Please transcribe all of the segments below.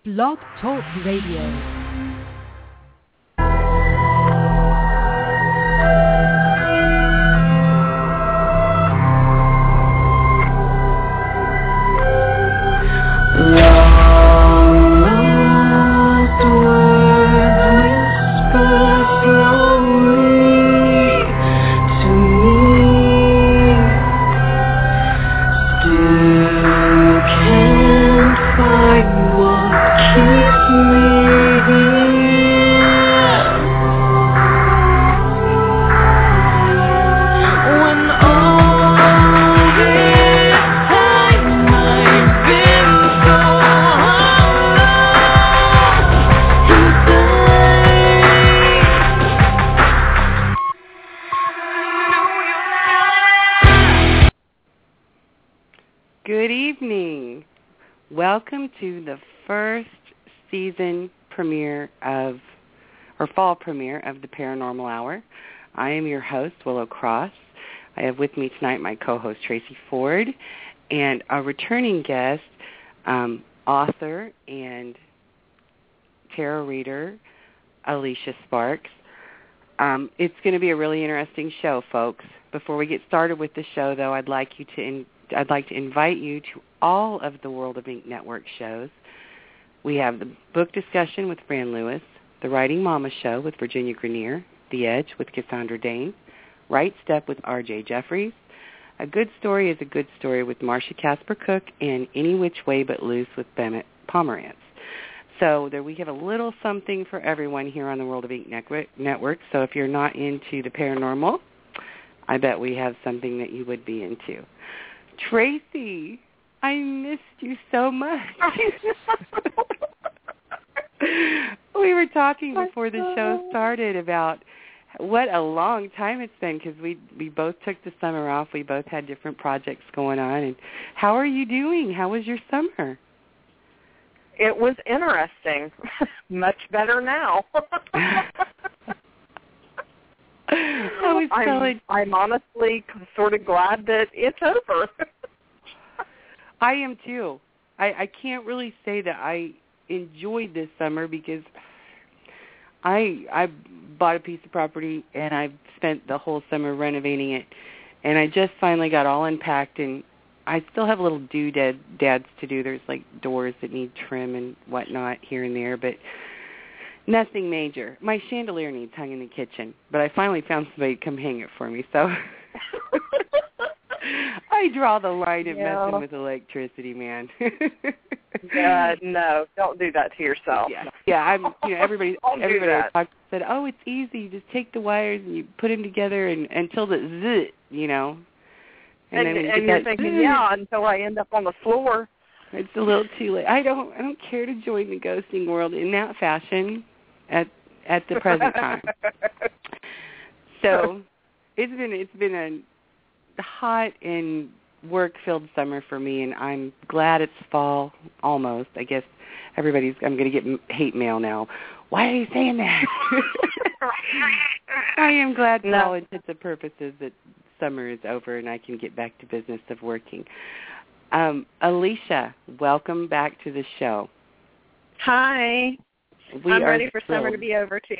Blog Talk Radio. Welcome to the first season premiere of, or fall premiere of the Paranormal Hour. I am your host, Willow Cross. I have with me tonight my co-host, Tracy Ford, and a returning guest, author and tarot reader, Alicia Sparks. It's going to be a really interesting show, folks. Before we get started with the show, though, I'd like to invite you to all of the World of Ink Network shows. We have the book discussion with Fran Lewis, the Writing Mama show with Virginia Grenier, The Edge with Cassandra Dane, Right Step with R.J. Jeffries, A Good Story is a Good Story with Marcia Casper Cook, and Any Which Way But Loose with Bennett Pomerantz. So there we have a little something for everyone here on the World of Ink Network. So if you're not into the paranormal, I bet we have something that you would be into. Tracy, I missed you so much. We were talking before the show started about what a long time it's been because we both took the summer off. We both had different projects going on. And how are you doing? How was your summer? It was interesting. Much better now. I'm honestly sort of glad that it's over. I am too. I can't really say that I enjoyed this summer because I bought a piece of property and I've spent the whole summer renovating it, and I just finally got all unpacked, and I still have little doodads to do. There's like doors that need trim and whatnot here and there, but nothing major. My chandelier needs hung in the kitchen, but I finally found somebody to come hang it for me, so I draw the line at messing with electricity, man. No, don't do that to yourself. Yeah. Everybody said, "Oh, it's easy. Just take the wires and you put them together and until the zzz, And you're thinking, until I end up on the floor. It's a little too late. I don't care to join the ghosting world in that fashion at the present time. So it's been a hot and work-filled summer for me, and I'm glad it's fall almost. I guess I'm going to get hate mail now. Why are you saying that? I am glad for all intents and purposes that summer is over and I can get back to business of working. Alicia, welcome back to the show. Hi. I'm ready for summer to be over, too.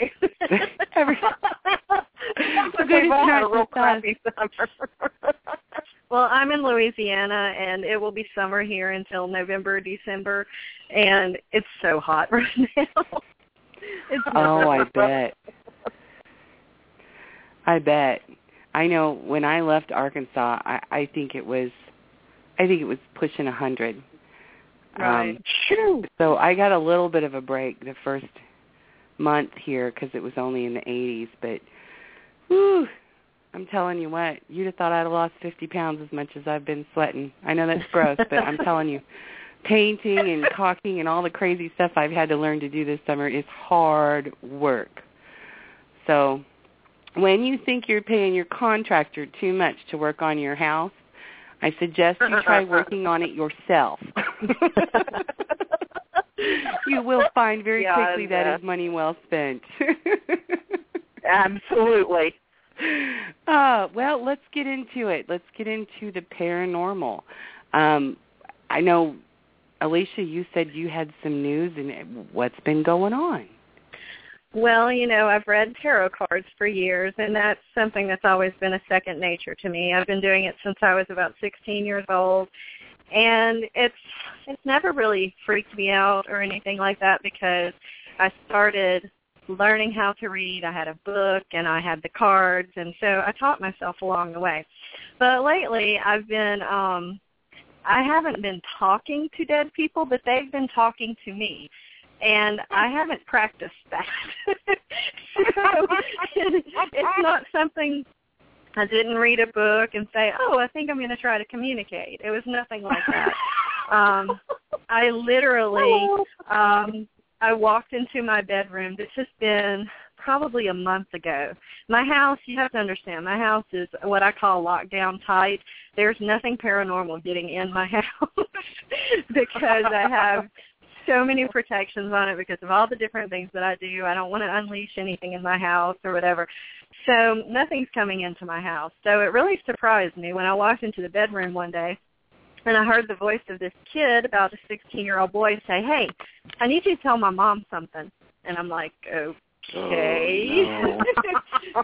We've all had a real crappy summer. Well, I'm in Louisiana, and it will be summer here until November, December, and it's so hot right now. I bet. I know when I left Arkansas, I think it was pushing 100. Right. So I got a little bit of a break the first month here because it was only in the 80s. But, whew, I'm telling you what, you'd have thought I'd have lost 50 pounds as much as I've been sweating. I know that's gross, but I'm telling you, painting and caulking and all the crazy stuff I've had to learn to do this summer is hard work. So when you think you're paying your contractor too much to work on your house, I suggest you try working on it yourself. You will find very quickly that is money well spent. Absolutely. Well, let's get into it. Let's get into the paranormal. I know Alicia, you said you had some news, and what's been going on? Well, I've read tarot cards for years, and that's something that's always been a second nature to me. I've been doing it since I was about 16 years old, and it's never really freaked me out or anything like that because I started learning how to read. I had a book, and I had the cards, and so I taught myself along the way. But lately, I haven't been talking to dead people, but they've been talking to me. And I haven't practiced that. So it's not something, I didn't read a book and say, I think I'm going to try to communicate. It was nothing like that. I literally, I walked into my bedroom. This has been probably a month ago. My house, you have to understand, my house is what I call lockdown tight. There's nothing paranormal getting in my house because I have so many protections on it because of all the different things that I do. I don't want to unleash anything in my house or whatever. So nothing's coming into my house. So it really surprised me when I walked into the bedroom one day and I heard the voice of this kid, about a 16-year-old boy, say, "Hey, I need you to tell my mom something." And I'm like, okay. Oh, no.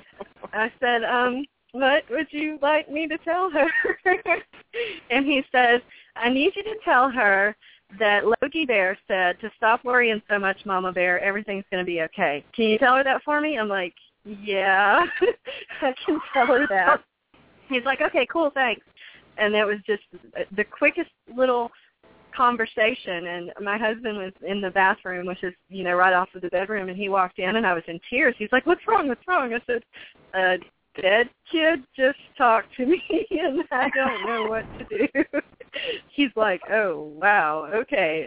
I said, what would you like me to tell her? And he says, I need you to tell her that Logie Bear said to stop worrying so much, Mama Bear, everything's going to be okay. Can you tell her that for me? I'm like, yeah, I can tell her that. He's like, okay, cool, thanks. And that was just the quickest little conversation. And my husband was in the bathroom, which is, right off of the bedroom, and he walked in, and I was in tears. He's like, what's wrong? I said, dead kid just talked to me, and I don't know what to do. He's like, oh, wow, okay.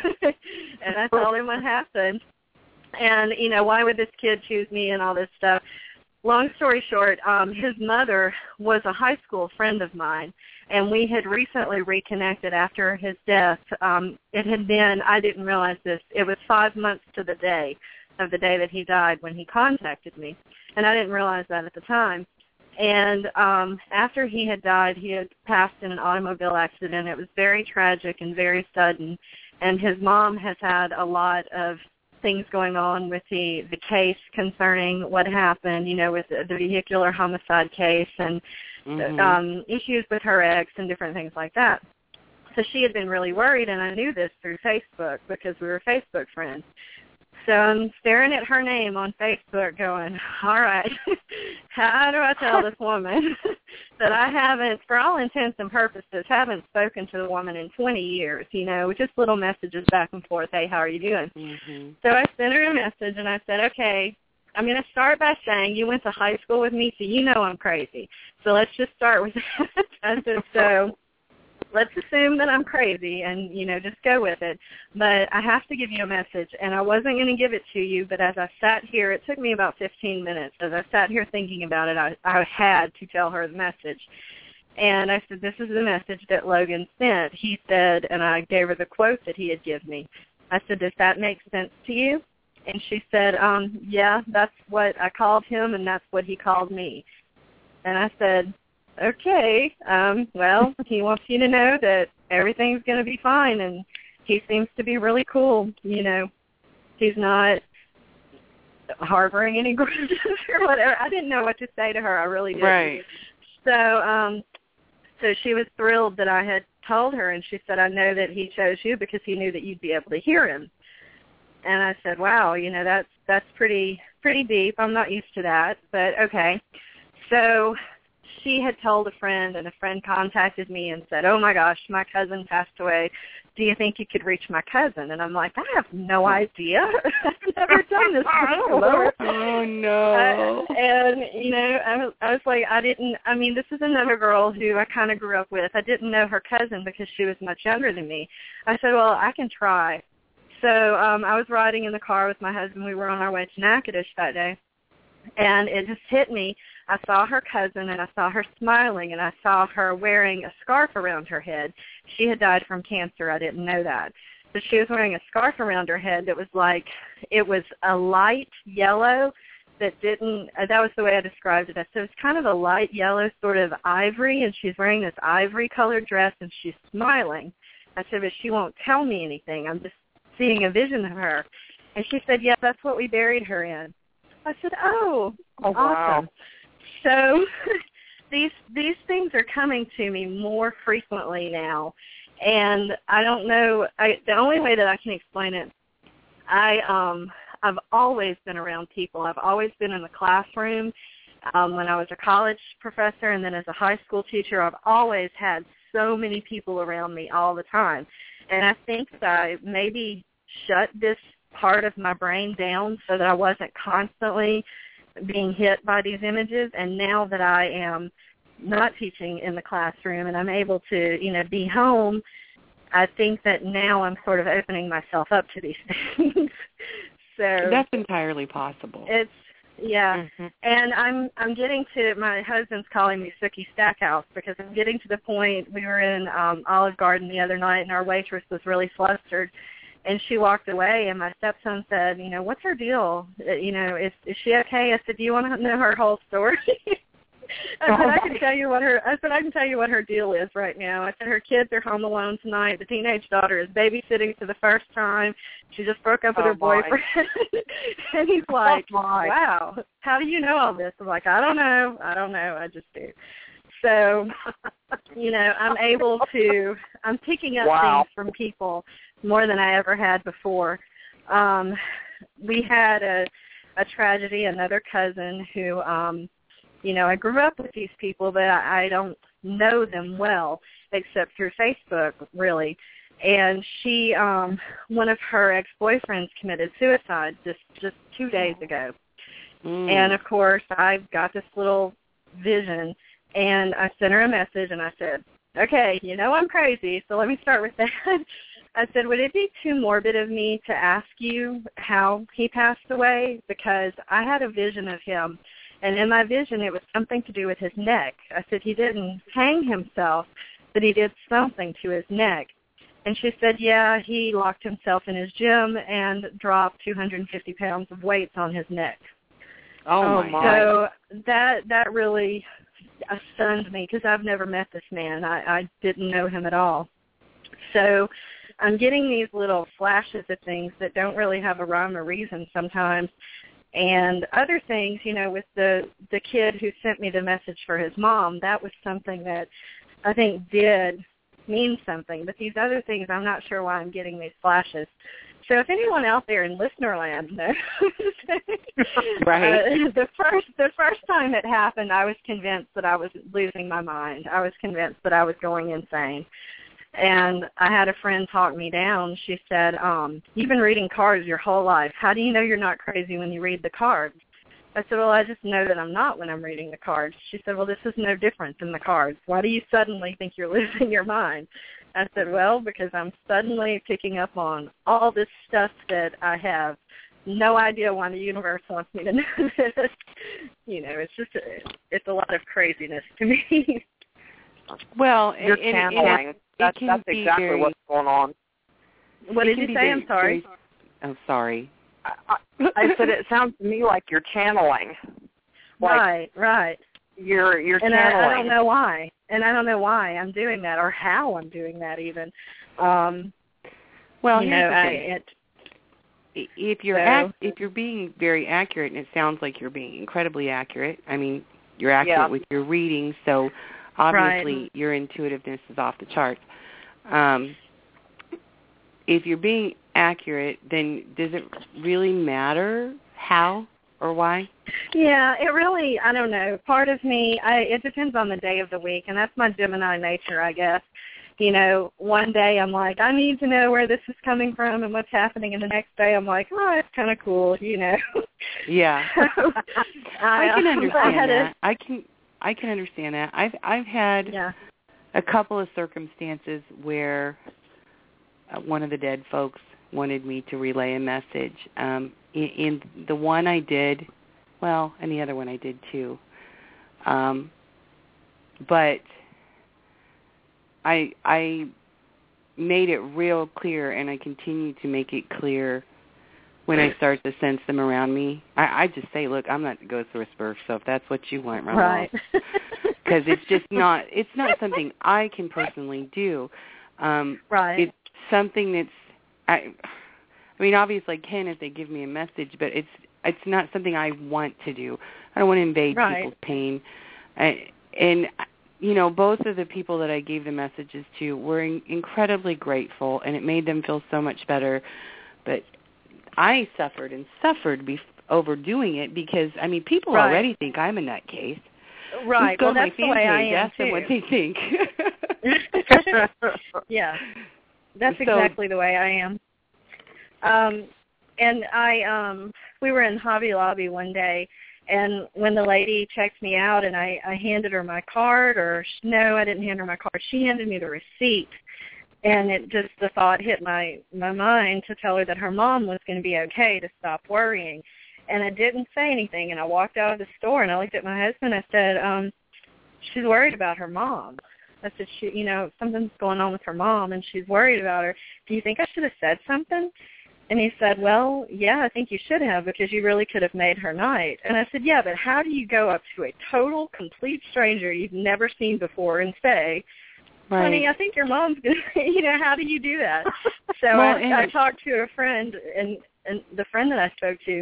And I told him what happened. And, why would this kid choose me and all this stuff? Long story short, his mother was a high school friend of mine, and we had recently reconnected after his death. It had been, I didn't realize this, it was 5 months to the day of the day that he died when he contacted me, and I didn't realize that at the time. And after he had died, he had passed in an automobile accident. It was very tragic and very sudden, and his mom has had a lot of things going on with the case concerning what happened, with the vehicular homicide case and issues with her ex and different things like that. So she had been really worried, and I knew this through Facebook because we were Facebook friends. So I'm staring at her name on Facebook going, all right, how do I tell this woman that I haven't, for all intents and purposes, haven't spoken to the woman in 20 years, just little messages back and forth, hey, how are you doing? Mm-hmm. So I sent her a message, and I said, okay, I'm going to start by saying you went to high school with me, so you know I'm crazy. So let's just start with that. I said, so let's assume that I'm crazy and, just go with it. But I have to give you a message, and I wasn't going to give it to you, but as I sat here, it took me about 15 minutes. As I sat here thinking about it, I had to tell her the message. And I said, this is the message that Logan sent. He said, and I gave her the quote that he had given me. I said, does that make sense to you? And she said, yeah, that's what I called him, and that's what he called me. And I said, okay, well, he wants you to know that everything's going to be fine, and he seems to be really cool. He's not harboring any grudges or whatever. I didn't know what to say to her. I really didn't. Right. So she was thrilled that I had told her, and she said, I know that he chose you because he knew that you'd be able to hear him. And I said, wow, that's pretty deep. I'm not used to that, but okay. So she had told a friend, and a friend contacted me and said, oh, my gosh, my cousin passed away. Do you think you could reach my cousin? And I'm like, I have no idea. I've never done this before. Oh, no. I was like, this is another girl who I kind of grew up with. I didn't know her cousin because she was much younger than me. I said, well, I can try. So I was riding in the car with my husband. We were on our way to Natchitoches that day, and it just hit me. I saw her cousin, and I saw her smiling, and I saw her wearing a scarf around her head. She had died from cancer. I didn't know that. But she was wearing a scarf around her head that was it was a light yellow that was the way I described it. So it's kind of a light yellow, sort of ivory, and she's wearing this ivory-colored dress, and she's smiling. I said, but she won't tell me anything. I'm just seeing a vision of her. And she said, yeah, that's what we buried her in. I said, oh awesome. Wow. So these things are coming to me more frequently now. And I don't know, the only way that I can explain it, I've always been around people. I've always been in the classroom. When I was a college professor and then as a high school teacher, I've always had so many people around me all the time. And I think that I maybe shut this part of my brain down so that I wasn't constantly being hit by these images. And now that I am not teaching in the classroom and I'm able to, be home, I think that now I'm sort of opening myself up to these things. So that's entirely possible. Yeah, and I'm getting to, my husband's calling me Sookie Stackhouse because I'm getting to the point, we were in Olive Garden the other night and our waitress was really flustered and she walked away and my stepson said, what's her deal? Is she okay? I said, do you want to know her whole story? I said, I can tell you what her deal is right now. I said, her kids are home alone tonight. The teenage daughter is babysitting for the first time. She just broke up with her boyfriend. And he's like, wow, how do you know all this? I'm like, I don't know. I just do. So, I'm picking up things from people more than I ever had before. We had a tragedy, another cousin who, I grew up with these people, but I don't know them well except through Facebook, really. And she, one of her ex-boyfriends committed suicide just 2 days ago. And, of course, I got this little vision, and I sent her a message, and I said, okay, I'm crazy, so let me start with that. I said, would it be too morbid of me to ask you how he passed away? Because I had a vision of him. And in my vision, it was something to do with his neck. I said, he didn't hang himself, but he did something to his neck. And she said, yeah, he locked himself in his gym and dropped 250 pounds of weights on his neck. Oh, my. So that really stunned me because I've never met this man. I didn't know him at all. So I'm getting these little flashes of things that don't really have a rhyme or reason sometimes. And other things, with the kid who sent me the message for his mom, that was something that I think did mean something. But these other things, I'm not sure why I'm getting these flashes. So if anyone out there in listener land knows, right. The first time it happened, I was convinced that I was losing my mind. I was convinced that I was going insane. And I had a friend talk me down. She said, you've been reading cards your whole life. How do you know you're not crazy when you read the cards? I said, well, I just know that I'm not when I'm reading the cards. She said, well, this is no different than the cards. Why do you suddenly think you're losing your mind? I said, well, because I'm suddenly picking up on all this stuff that I have no idea why the universe wants me to know this. It's a lot of craziness to me. Well, you're channeling. That's exactly what's going on. What did you say? I'm sorry. I'm sorry. I said it sounds to me like you're channeling. Right. You're and channeling. I don't know why. And I don't know why I'm doing that or how I'm doing that even. Well, if you're being very accurate, and it sounds like you're being incredibly accurate. I mean, you're accurate with your reading, so obviously your intuitiveness is off the charts. If you're being accurate, then does it really matter how or why? Yeah, it really, I don't know. Part of me, it depends on the day of the week, and that's my Gemini nature, I guess. One day I'm like, I need to know where this is coming from and what's happening, and the next day I'm like, oh, it's kind of cool, Yeah. I can understand that. I can understand that. I've had a couple of circumstances where one of the dead folks wanted me to relay a message. In the one I did, and the other one I did too. But I made it real clear, and I continue to make it clear when I start to sense them around me. I just say, look, I'm not the ghost whisperer, so if that's what you want, run off. Because it's not something I can personally do. Right. It's something that's, I mean, obviously I can if they give me a message, but it's not something I want to do. I don't want to invade people's pain. And, you know, both of the people that I gave the messages to were incredibly grateful, and it made them feel so much better. But I suffered overdoing it because, I mean, people already think I'm a nutcase. Right. Just go well, to my that's fan the way I page, am, ask them what they think. Yeah. That's exactly the way I am. And we were in Hobby Lobby one day, and when the lady checked me out and I handed her my card, no, I didn't hand her my card. She handed me the receipt, and the thought hit my mind to tell her that her mom was going to be okay, to stop worrying. And I didn't say anything, and I walked out of the store, and I looked at my husband. I said, she's worried about her mom. I said, something's going on with her mom, and she's worried about her. Do you think I should have said something? And he said, well, yeah, I think you should have, because you really could have made her night. And I said, yeah, but how do you go up to a total, complete stranger you've never seen before and say, honey, I think your mom's going to, how do you do that? So I talked to a friend, and the friend that I spoke to,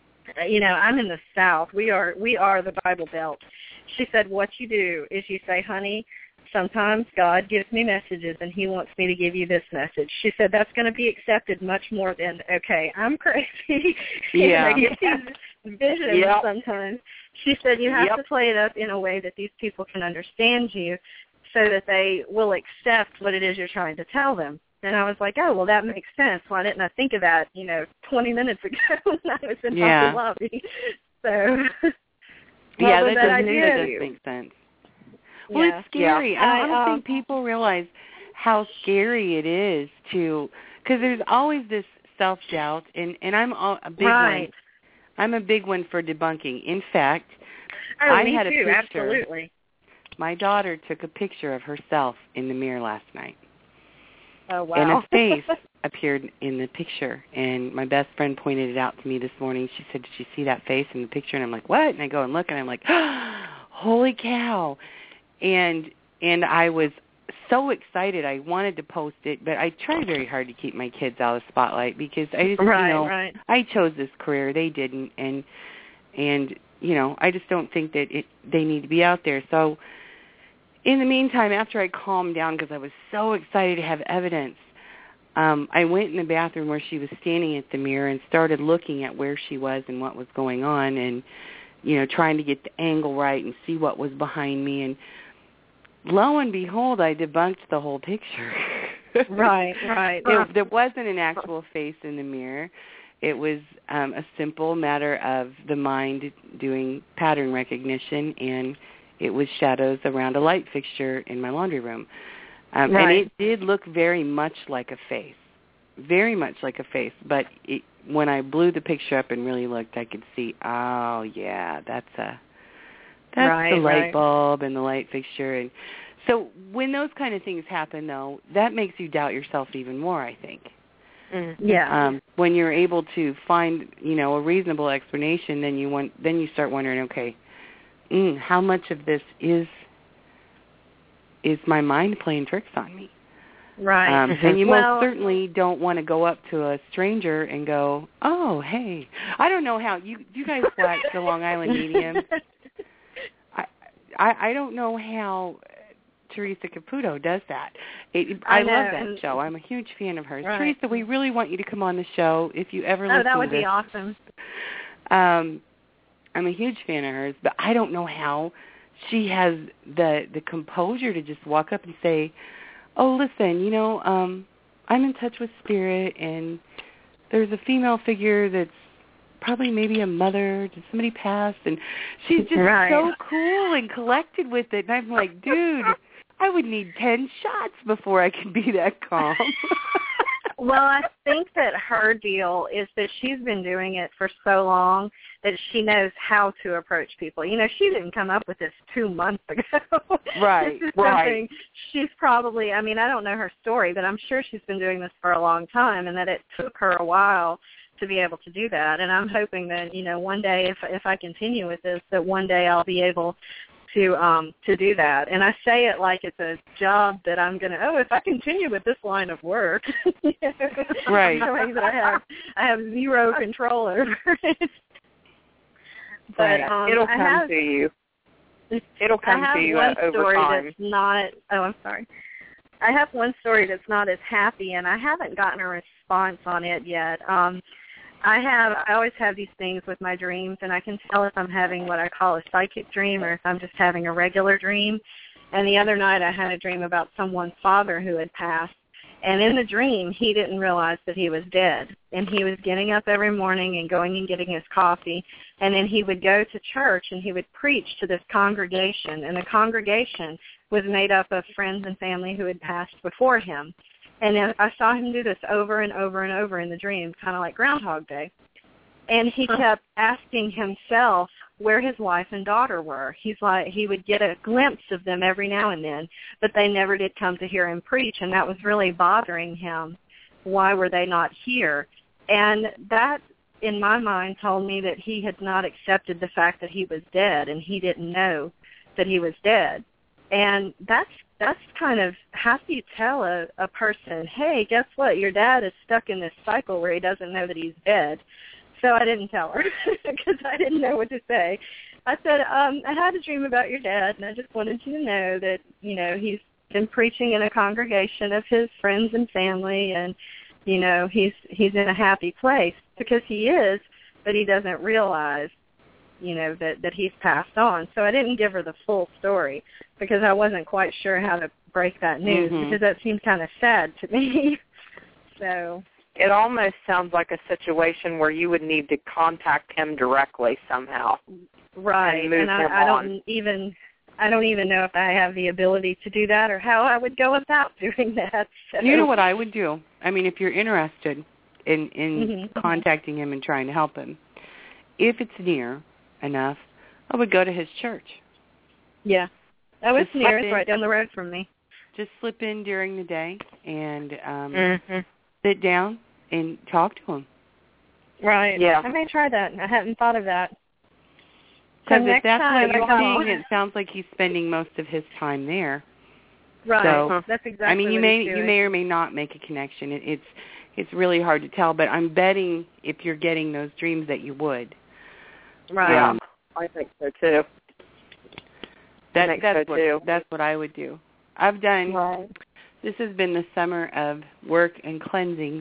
I'm in the South. We are the Bible Belt. She said, what you do is you say, honey, sometimes God gives me messages, and he wants me to give you this message. She said that's going to be accepted much more than, okay, I'm crazy. Yeah. I get these visions sometimes. She said you have to play it up in a way that these people can understand you so that they will accept what it is you're trying to tell them. And I was like, oh, well, that makes sense. Why didn't I think of that, 20 minutes ago when I was in Hobby Lobby? So, that does make sense. Well, it's scary. Yeah. I don't think people realize how scary it is because there's always this self-doubt, and I'm a big one. I'm a big one for debunking. In fact, I had a picture. Absolutely. My daughter took a picture of herself in the mirror last night. Oh, wow. And a face appeared in the picture, and my best friend pointed it out to me this morning. She said, did you see that face in the picture? And I'm like, what? And I go and look, and I'm like, holy cow. And I was so excited. I wanted to post it, but I tried very hard to keep my kids out of the spotlight because I just, I chose this career. They didn't, and I just don't think that they need to be out there. So in the meantime, after I calmed down because I was so excited to have evidence, I went in the bathroom where she was standing at the mirror and started looking at where she was and what was going on and, trying to get the angle right and see what was behind me. And lo and behold, I debunked the whole picture. Right. There wasn't an actual face in the mirror. It was a simple matter of the mind doing pattern recognition, and it was shadows around a light fixture in my laundry room. And it did look very much like a face, but when I blew the picture up and really looked, I could see, oh, yeah, that's the light bulb and the light fixture. And so when those kind of things happen, though, that makes you doubt yourself even more, I think. Yeah. When you're able to find, a reasonable explanation, then you start wondering, okay, how much of this is my mind playing tricks on me? Right. And you most certainly don't want to go up to a stranger and go, oh, hey. I don't know how you guys watch the Long Island Medium. I don't know how Teresa Caputo does that. I love that show. I'm a huge fan of hers. Right. Teresa, we really want you to come on the show if you ever listen to this. Oh, that would be awesome. I'm a huge fan of hers, but I don't know how she has the composure to just walk up and say, oh, listen, I'm in touch with spirit, and there's a female figure that's probably maybe a mother. Did somebody pass? And she's just so cool and collected with it. And I'm like, dude, I would need 10 shots before I could be that calm. Well, I think that her deal is that she's been doing it for so long that she knows how to approach people. She didn't come up with this 2 months ago. Right, this is something she's probably, I don't know her story, but I'm sure she's been doing this for a long time and that it took her a while to be able to do that. And I'm hoping that, one day if I continue with this, that one day I'll be able to do that. And I say it like it's a job that I'm going to, if I continue with this line of work, right. knowing that I have zero control over it. But it'll come to you. It'll come to you over time. I'm sorry. I have one story that's not as happy, and I haven't gotten a response on it yet. I always have these things with my dreams, and I can tell if I'm having what I call a psychic dream or if I'm just having a regular dream. And the other night I had a dream about someone's father who had passed. And in the dream, he didn't realize that he was dead. And he was getting up every morning and going and getting his coffee. And then he would go to church and he would preach to this congregation. And the congregation was made up of friends and family who had passed before him. And then I saw him do this over and over and over in the dream, kind of like Groundhog Day. And he kept asking himself where his wife and daughter were. He would get a glimpse of them every now and then, but they never did come to hear him preach, and that was really bothering him. Why were they not here? And that, in my mind, told me that he had not accepted the fact that he was dead, and he didn't know that he was dead. And that's kind of, how do you tell a person, hey, guess what, your dad is stuck in this cycle where he doesn't know that he's dead. So I didn't tell her because I didn't know what to say. I said, I had a dream about your dad, and I just wanted you to know that, he's been preaching in a congregation of his friends and family, and, he's in a happy place, because he is, but he doesn't realize, that he's passed on. So I didn't give her the full story because I wasn't quite sure how to break that news, because that seemed kind of sad to me. So it almost sounds like a situation where you would need to contact him directly somehow. Right. And I don't even know if I have the ability to do that or how I would go about doing that. So. You know what I would do? I mean, if you're interested in contacting him and trying to help him, if it's near enough, I would go to his church. Yeah. Oh, it's near. It's right down the road from me. Just slip in during the day and sit down and talk to him. Right. Yeah. I may try that. I hadn't thought of that. Because if that's what you're seeing, it sounds like he's spending most of his time there. Right. So, that's exactly. I mean, you may or may not make a connection. It's really hard to tell, but I'm betting if you're getting those dreams that you would. Right. Yeah, I think so too. That's what I would do. I've done. Right. This has been the summer of work and cleansings.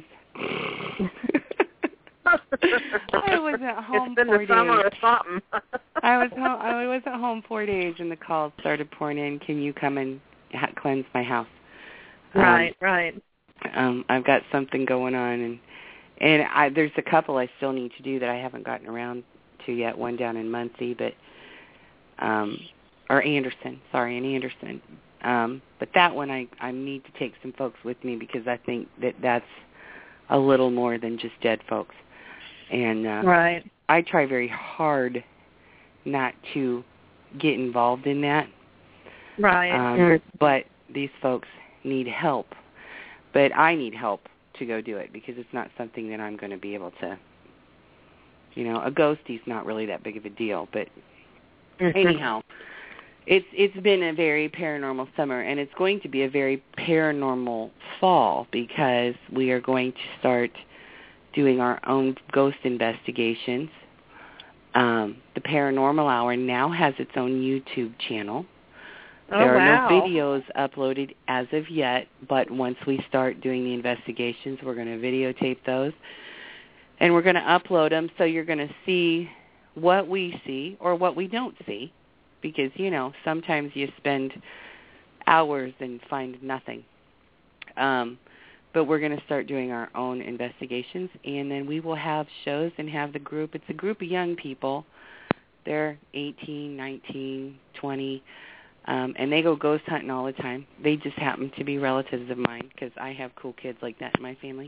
I was at home. It's been 4 the summer days. of something. I was at home 4 days, and the calls started pouring in. Can you come and cleanse my house? Right. I've got something going on, and there's a couple I still need to do that I haven't gotten around to yet. One down in Muncie, in Anderson. But that one I need to take some folks with me because I think that's a little more than just dead folks. And right. I try very hard not to get involved in that. Right. But these folks need help. But I need help to go do it because it's not something that I'm going to be able to, a ghostie's not really that big of a deal. But anyhow, it's been a very paranormal summer, and it's going to be a very paranormal fall because we are going to start doing our own ghost investigations. The Paranormal Hour now has its own YouTube channel. There are no videos uploaded as of yet, but once we start doing the investigations, we're going to videotape those, and we're going to upload them so you're going to see what we see or what we don't see, because, sometimes you spend hours and find nothing. But we're going to start doing our own investigations, and then we will have shows and have the group. It's a group of young people. They're 18, 19, 20, and they go ghost hunting all the time. They just happen to be relatives of mine because I have cool kids like that in my family.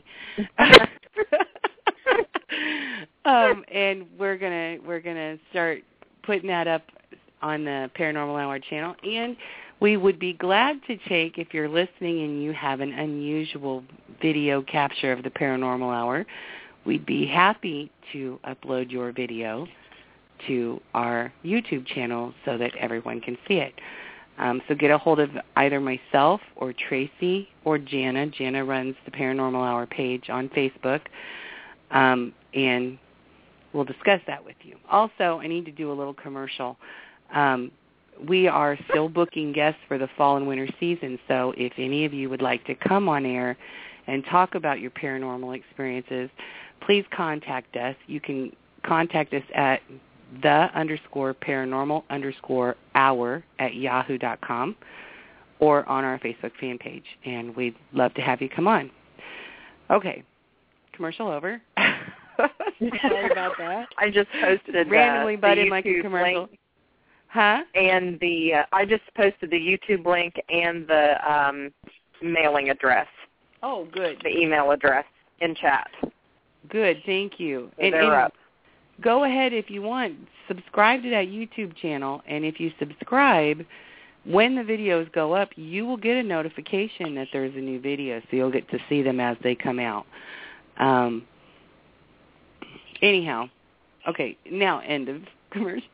And we're gonna start putting that up on the Paranormal Hour channel, and we would be glad to take, if you're listening and you have an unusual video capture of the Paranormal Hour, we'd be happy to upload your video to our YouTube channel so that everyone can see it. So get a hold of either myself or Tracy or Jana. Jana runs the Paranormal Hour page on Facebook, and we'll discuss that with you. Also, I need to do a little commercial. We are still booking guests for the fall and winter season, so if any of you would like to come on air and talk about your paranormal experiences, please contact us. You can contact us at the_paranormal_hour@yahoo.com or on our Facebook fan page, and we'd love to have you come on. Okay, commercial over. Sorry about that. I just posted randomly butted my commercial. Link. Huh? And I just posted the YouTube link and the mailing address. Oh, good. The email address in chat. Good, thank you. So they're up. Go ahead if you want. Subscribe to that YouTube channel, and if you subscribe, when the videos go up, you will get a notification that there's a new video, so you'll get to see them as they come out. Anyhow, okay, now end of commercial.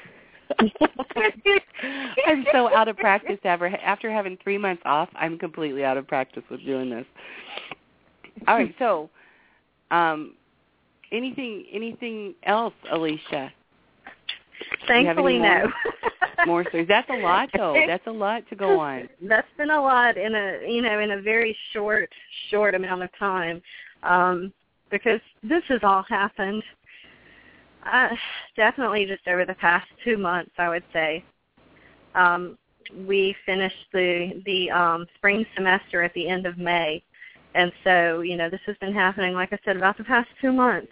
I'm so out of practice after having 3 months off. I'm completely out of practice with doing this. All right, so anything else, Alicia? Thankfully, no. More stories. That's a lot, though. That's a lot to go on. That's been a lot in a very short amount of time, because this has all happened. Definitely just over the past 2 months, I would say. We finished the spring semester at the end of May, and so this has been happening, like I said, about the past 2 months.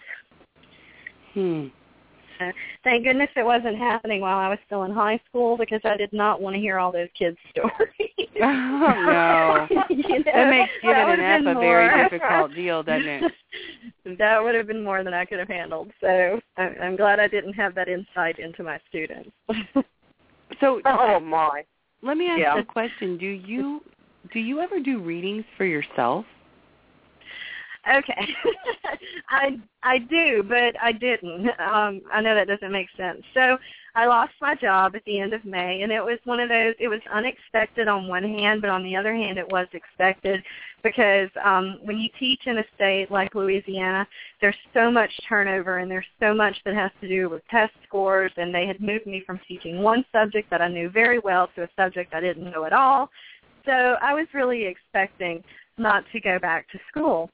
So, thank goodness it wasn't happening while I was still in high school, because I did not want to hear all those kids' stories. Oh, no. That makes giving an F a very difficult deal, doesn't it? That would have been more than I could have handled. So I'm glad I didn't have that insight into my students. So, oh, my. Let me ask you a question. Do you ever do readings for yourself? Okay. I do, but I didn't. I know that doesn't make sense. So I lost my job at the end of May, and it was one of those, it was unexpected on one hand, but on the other hand it was expected, because when you teach in a state like Louisiana, there's so much turnover, and there's so much that has to do with test scores, and they had moved me from teaching one subject that I knew very well to a subject I didn't know at all. So I was really expecting not to go back to school.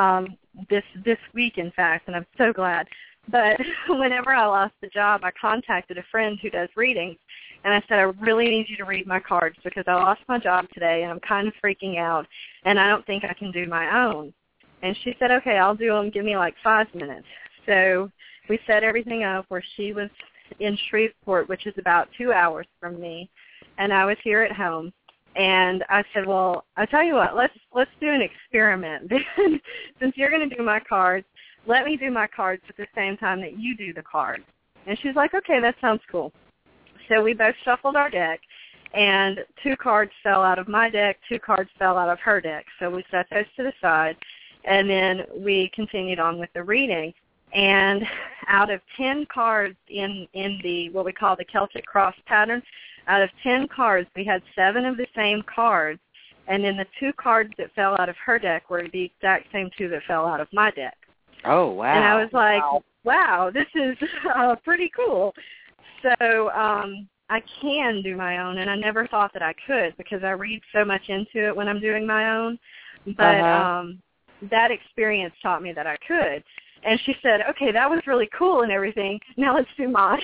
This week, in fact, and I'm so glad. But whenever I lost the job, I contacted a friend who does readings, and I said, I really need you to read my cards because I lost my job today, and I'm kind of freaking out, and I don't think I can do my own. And she said, okay, I'll do them. Give me like 5 minutes. So we set everything up where she was in Shreveport, which is about 2 hours from me, and I was here at home. And I said, well, I'll tell you what, let's do an experiment. Since you're going to do my cards, let me do my cards at the same time that you do the cards. And she's like, okay, that sounds cool. So we both shuffled our deck, and 2 cards fell out of my deck, 2 cards fell out of her deck. So we set those to the side, and then we continued on with the reading. And out of 10 cards in the what we call the Celtic cross pattern, out of 10 cards, we had 7 of the same cards, and then the 2 cards that fell out of her deck were the exact same 2 that fell out of my deck. Oh, wow. And I was like, wow, this is pretty cool. So I can do my own, and I never thought that I could because I read so much into it when I'm doing my own. But that experience taught me that I could. And she said, okay, that was really cool and everything. Now let's do mine.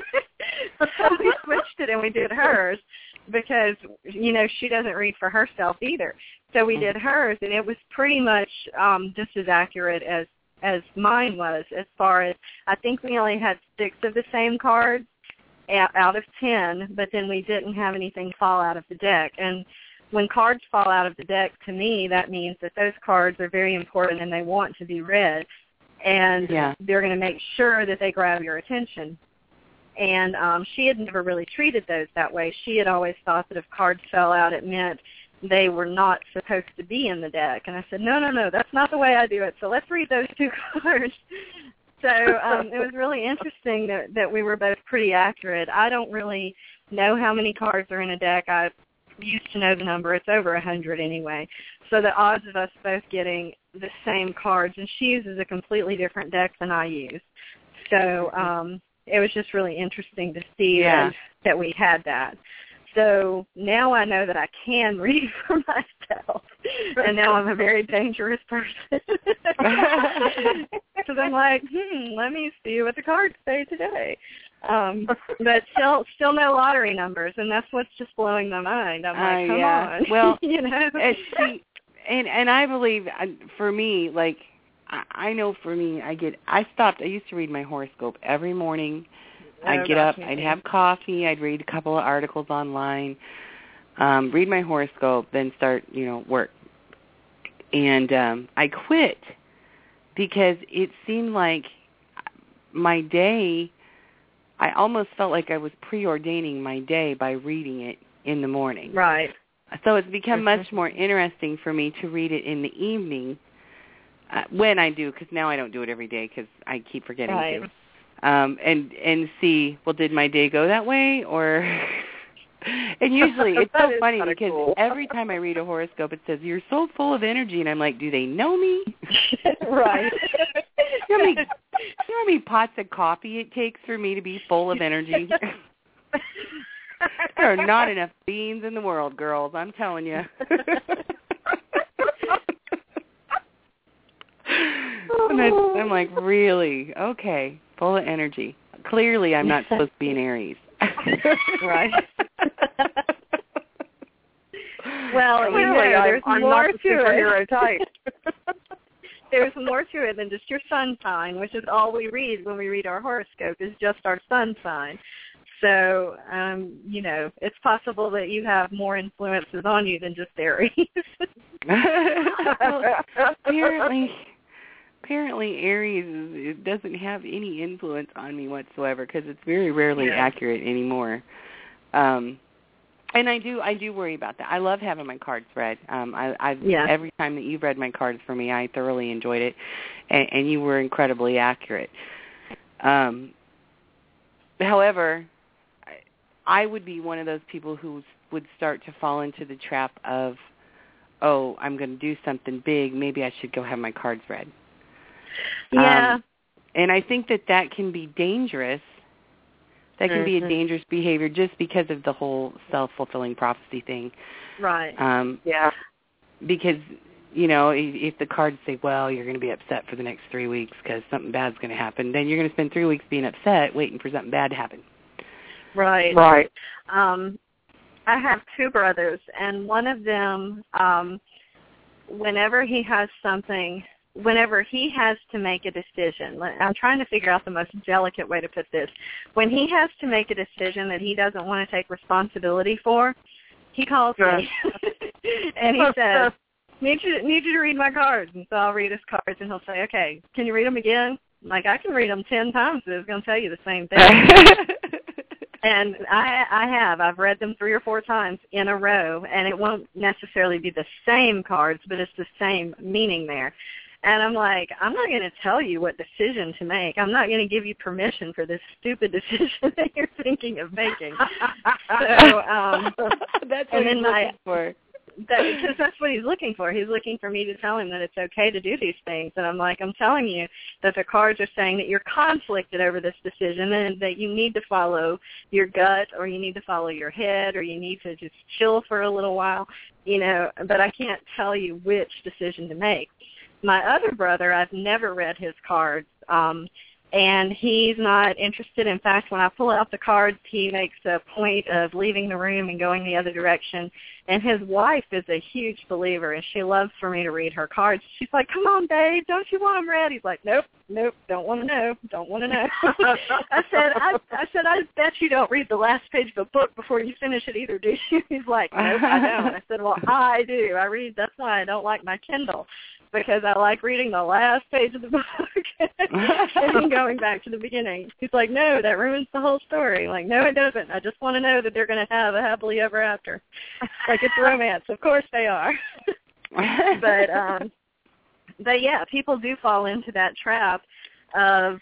So we switched it and we did hers because, she doesn't read for herself either. So we did hers, and it was pretty much just as accurate as mine was, as far as I think we only had 6 of the same cards out of 10, but then we didn't have anything fall out of the deck. And when cards fall out of the deck, to me, that means that those cards are very important and they want to be read. And they're going to make sure that they grab your attention. And she had never really treated those that way. She had always thought that if cards fell out, it meant they were not supposed to be in the deck. And I said, no, that's not the way I do it. So let's read those 2 cards. So it was really interesting that we were both pretty accurate. I don't really know how many cards are in a deck. I used to know the number. It's over 100 anyway. So the odds of us both getting the same cards, and she uses a completely different deck than I use. So it was just really interesting to see that we had that. So now I know that I can read for myself, and now I'm a very dangerous person. Because I'm like, let me see what the cards say today. But still no lottery numbers, and that's what's just blowing my mind. I'm like, come on. Well, you know. And I believe for me, like, I know for me, I used to read my horoscope every morning. I'd get up, I'd have coffee, I'd read a couple of articles online, read my horoscope, then start, work. And I quit because it seemed like my day, I almost felt like I was preordaining my day by reading it in the morning. Right. So it's become much more interesting for me to read it in the evening when I do, because now I don't do it every day because I keep forgetting to. And see, well, did my day go that way? Or and usually it's so funny because every time I read a horoscope, it says, you're so full of energy. And I'm like, do they know me? Right. You know how many pots of coffee it takes for me to be full of energy? There are not enough beans in the world, girls. I'm telling you. I'm like, really? Okay, full of energy. Clearly, I'm not supposed to be an Aries. Right. Well, there's more to it. There's more to it than just your sun sign, which is all we read when we read our horoscope, is just our sun sign. So, it's possible that you have more influences on you than just Aries. Apparently Aries doesn't have any influence on me whatsoever because it's very rarely accurate anymore. And I do worry about that. I love having my cards read. Every time that you've read my cards for me, I thoroughly enjoyed it, and you were incredibly accurate. However, I would be one of those people who would start to fall into the trap of, oh, I'm going to do something big. Maybe I should go have my cards read. Yeah. And I think that can be dangerous. That can be a dangerous behavior just because of the whole self-fulfilling prophecy thing. Right. Because, if the cards say, well, you're going to be upset for the next 3 weeks because something bad's going to happen, then you're going to spend 3 weeks being upset waiting for something bad to happen. Right. Right. I have two brothers, and one of them, whenever he has to make a decision, I'm trying to figure out the most delicate way to put this. When he has to make a decision that he doesn't want to take responsibility for, he calls me, and he says, need you to read my cards. And so I'll read his cards, and he'll say, okay, can you read them again? Like, I can read them 10 times, but it's going to tell you the same thing. And I've read them 3 or 4 times in a row, and it won't necessarily be the same cards, but it's the same meaning there. And I'm like, I'm not going to tell you what decision to make. I'm not going to give you permission for this stupid decision that you're thinking of making. So that's what he's looking for. Because that's what he's looking for. He's looking for me to tell him that it's okay to do these things. And I'm like, I'm telling you that the cards are saying that you're conflicted over this decision and that you need to follow your gut, or you need to follow your head, or you need to just chill for a little while, but I can't tell you which decision to make. My other brother, I've never read his cards, and he's not interested. In fact, when I pull out the cards, he makes a point of leaving the room and going the other direction. And his wife is a huge believer, and she loves for me to read her cards. She's like, come on, babe, don't you want them read? He's like, nope, don't want to know. I said, I bet you don't read the last page of a book before you finish it either, do you? He's like, nope, I don't. I said, well, I do. I read. That's why I don't like my Kindle, because I like reading the last page of the book and going back to the beginning. He's like, no, that ruins the whole story. I'm like, no, it doesn't. I just want to know that they're going to have a happily ever after. Like, it's romance. Of course they are. But yeah, people do fall into that trap. of,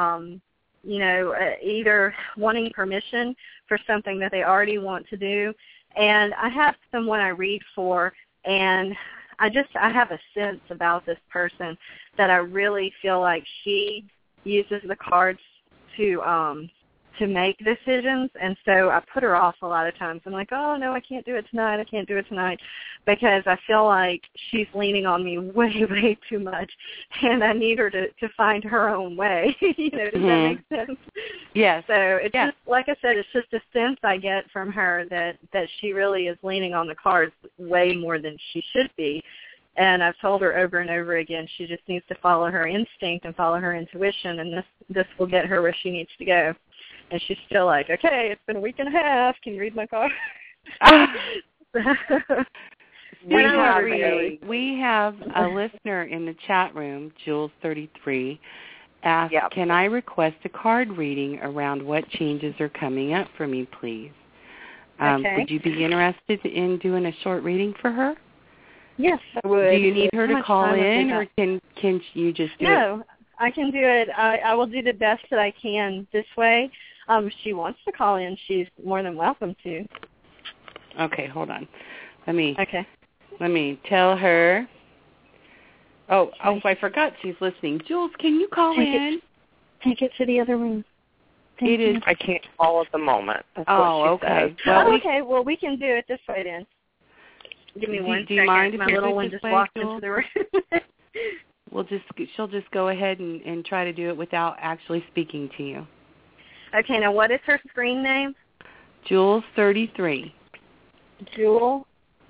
either wanting permission for something that they already want to do. And I have someone I read for, and I have a sense about this person that I really feel like she uses the cards to make decisions, and so I put her off a lot of times. I'm like, oh, no, I can't do it tonight, because I feel like she's leaning on me way, way too much, and I need her to find her own way. Does that make sense? Yes. So it's just, like I said, it's just a sense I get from her that she really is leaning on the cards way more than she should be. And I've told her over and over again she just needs to follow her instinct and follow her intuition, and this will get her where she needs to go. And she's still like, okay, it's been a week and a half. Can you read my card? We have a listener in the chat room, Jules33, asked, can I request a card reading around what changes are coming up for me, please? Would you be interested in doing a short reading for her? Yes, I would. Do you need her to call in, or can you just do it? No, I can do it. I will do the best that I can this way. If she wants to call in, she's more than welcome to. Okay, hold on. Let me tell her. Oh, I forgot she's listening. Jules, can you call in? Take it to the other room. It is. I can't call at the moment. That's what she okay. said. Well, we can do it this way then. Give me one second. Do you mind if my little one just walked into the room? She'll just go ahead and try to do it without actually speaking to you. Okay, now what is her screen name? Jules33. Jewel?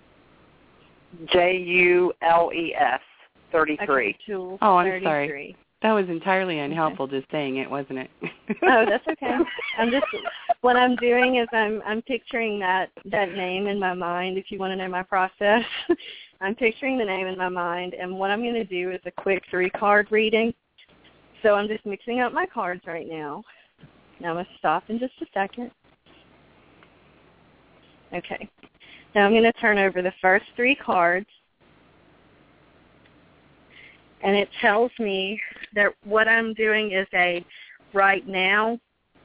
Jules 33. Okay, Jules. Oh, I'm 33. sorry. That was entirely unhelpful just saying it, wasn't it? Oh, that's okay. What I'm doing is I'm picturing that name in my mind, if you want to know my process. I'm picturing the name in my mind, and what I'm going to do is a quick 3-card reading. So I'm just mixing up my cards right now. Now I'm going to stop in just a second. Okay. Now I'm going to turn over the first 3 cards, and it tells me that what I'm doing is a right now,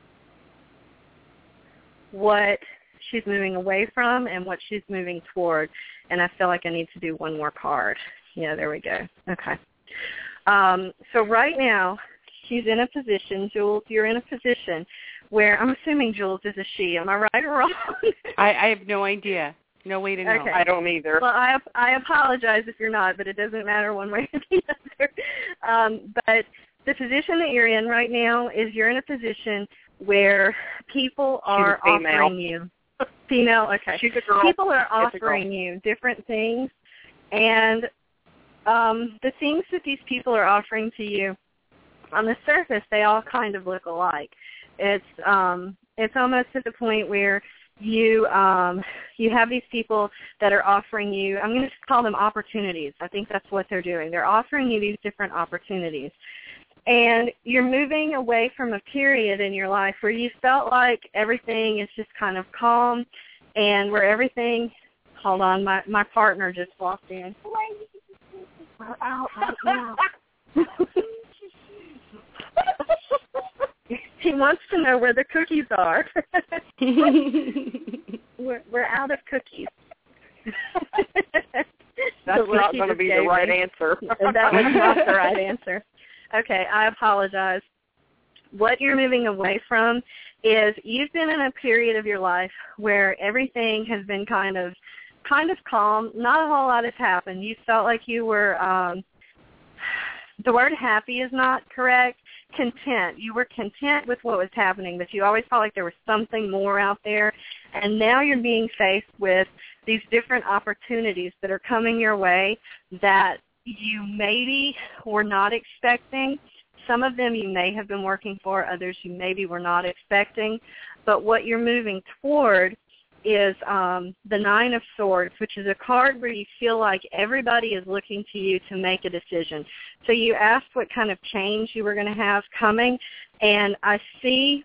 what she's moving away from and what she's moving toward. And I feel like I need to do one more card. Yeah, there we go. Okay. So right now, she's in a position, Jules, you're in a position where, I'm assuming Jules is a she. Am I right or wrong? I have no idea. No way to know. Okay. I don't either. Well, I apologize if you're not, but it doesn't matter one way or the other. But the position that you're in right now is you're in a position where people are offering you. Female, okay. She's a girl. People are offering you different things, and the things that these people are offering to you, on the surface, they all kind of look alike. It's almost at the point where you have these people that are offering you, I'm going to call them opportunities. I think that's what they're doing. They're offering you these different opportunities. And you're moving away from a period in your life where you felt like everything is just kind of calm and where everything, hold on, my partner just walked in. We're out right now. He wants to know where the cookies are. We're out of cookies. That's not going to be the right answer. That was not the right answer. Okay, I apologize. What you're moving away from is you've been in a period of your life where everything has been kind of calm. Not a whole lot has happened. You felt like you were, the word happy is not correct, content. You were content with what was happening, but you always felt like there was something more out there. And now you're being faced with these different opportunities that are coming your way that you maybe were not expecting. Some of them you may have been working for, others you maybe were not expecting. But what you're moving toward is the 9 of Swords, which is a card where you feel like everybody is looking to you to make a decision. So you asked what kind of change you were going to have coming, and I see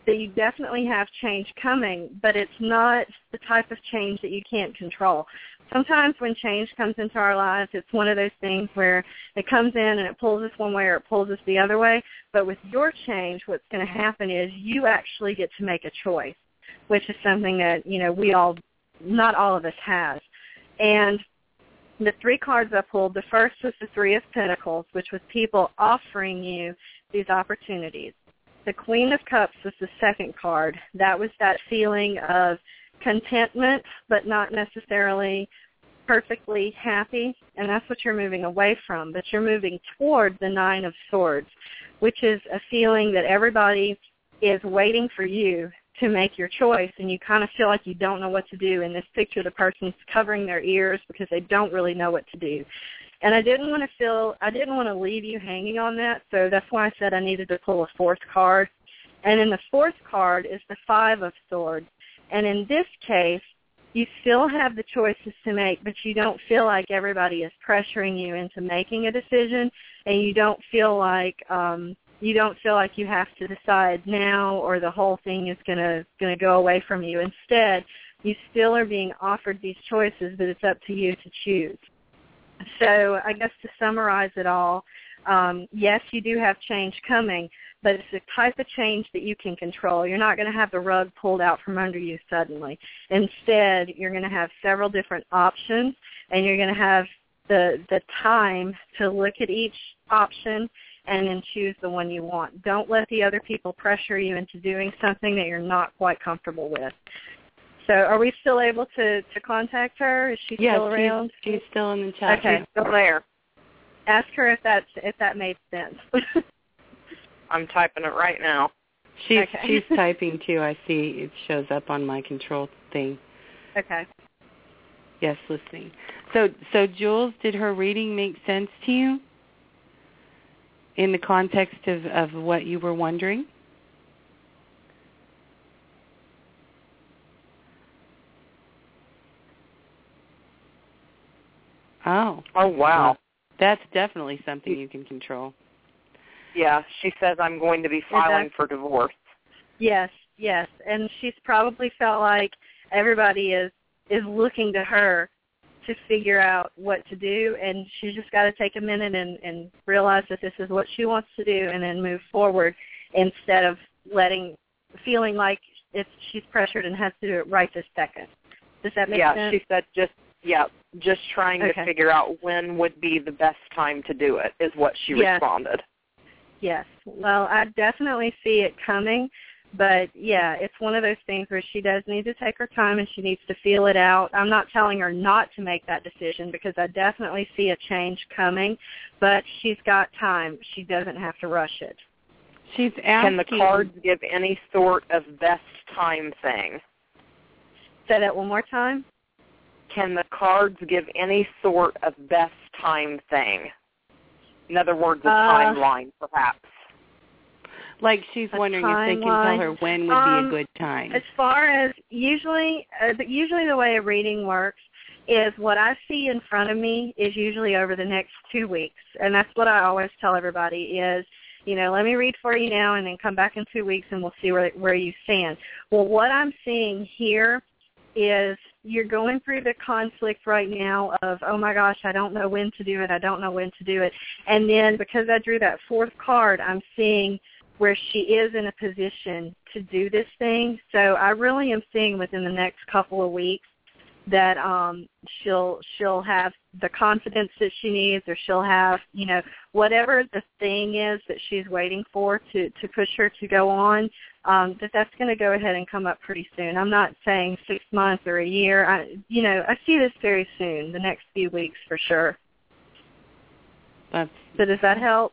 that you definitely have change coming, but it's not the type of change that you can't control. Sometimes when change comes into our lives, it's one of those things where it comes in and it pulls us one way or it pulls us the other way. But with your change, what's going to happen is you actually get to make a choice, which is something that, not all of us has. And the 3 cards I pulled, the first was the 3 of Pentacles, which was people offering you these opportunities. The Queen of Cups was the second card. That was that feeling of contentment, but not necessarily perfectly happy, and that's what you're moving away from. But you're moving toward the 9 of Swords, which is a feeling that everybody is waiting for you to make your choice, and you kind of feel like you don't know what to do. In this picture, the person's covering their ears because they don't really know what to do. And I didn't want to leave you hanging on that, so that's why I said I needed to pull a 4th card. And in the 4th card is the 5 of Swords. And in this case, you still have the choices to make, but you don't feel like everybody is pressuring you into making a decision, and you don't feel like you have to decide now or the whole thing is going to go away from you. Instead, you still are being offered these choices, but it's up to you to choose. So I guess to summarize it all, yes, you do have change coming, but it's the type of change that you can control. You're not going to have the rug pulled out from under you suddenly. Instead, you're going to have several different options, and you're going to have the time to look at each option and then choose the one you want. Don't let the other people pressure you into doing something that you're not quite comfortable with. So are we still able to contact her? Is she still around? She's still in the chat. Okay, she's still there. Ask her if that made sense. I'm typing it right now. She's typing too. I see it shows up on my control thing. Okay. Yes, listening. So Jules, did her reading make sense to you in the context of what you were wondering? Oh, wow. Well, that's definitely something you can control. Yeah, she says I'm going to be filing for divorce. Yes, and she's probably felt like everybody is looking to her to figure out what to do, and she's just got to take a minute and realize that this is what she wants to do and then move forward instead of feeling like she's pressured and has to do it right this second. Does that make sense? Yeah, she said just trying to figure out when would be the best time to do it is what she responded. Yes. Well, I definitely see it coming, but, it's one of those things where she does need to take her time and she needs to feel it out. I'm not telling her not to make that decision because I definitely see a change coming, but she's got time. She doesn't have to rush it. She's asking, can the cards give any sort of best time thing? Say that one more time. Can the cards give any sort of best time thing? In other words, a timeline, perhaps. Like she's wondering if they can tell her when would be a good time. As far as usually the way a reading works is what I see in front of me is usually over the next 2 weeks. And that's what I always tell everybody is, let me read for you now and then come back in 2 weeks and we'll see where you stand. Well, what I'm seeing here is you're going through the conflict right now of, oh my gosh, I don't know when to do it. And then because I drew that 4th card, I'm seeing where she is in a position to do this thing. So I really am seeing within the next couple of weeks that she'll have the confidence that she needs, or she'll have, whatever the thing is that she's waiting for to push her to go on, that's going to go ahead and come up pretty soon. I'm not saying 6 months or a year. I see this very soon, the next few weeks for sure. So does that help?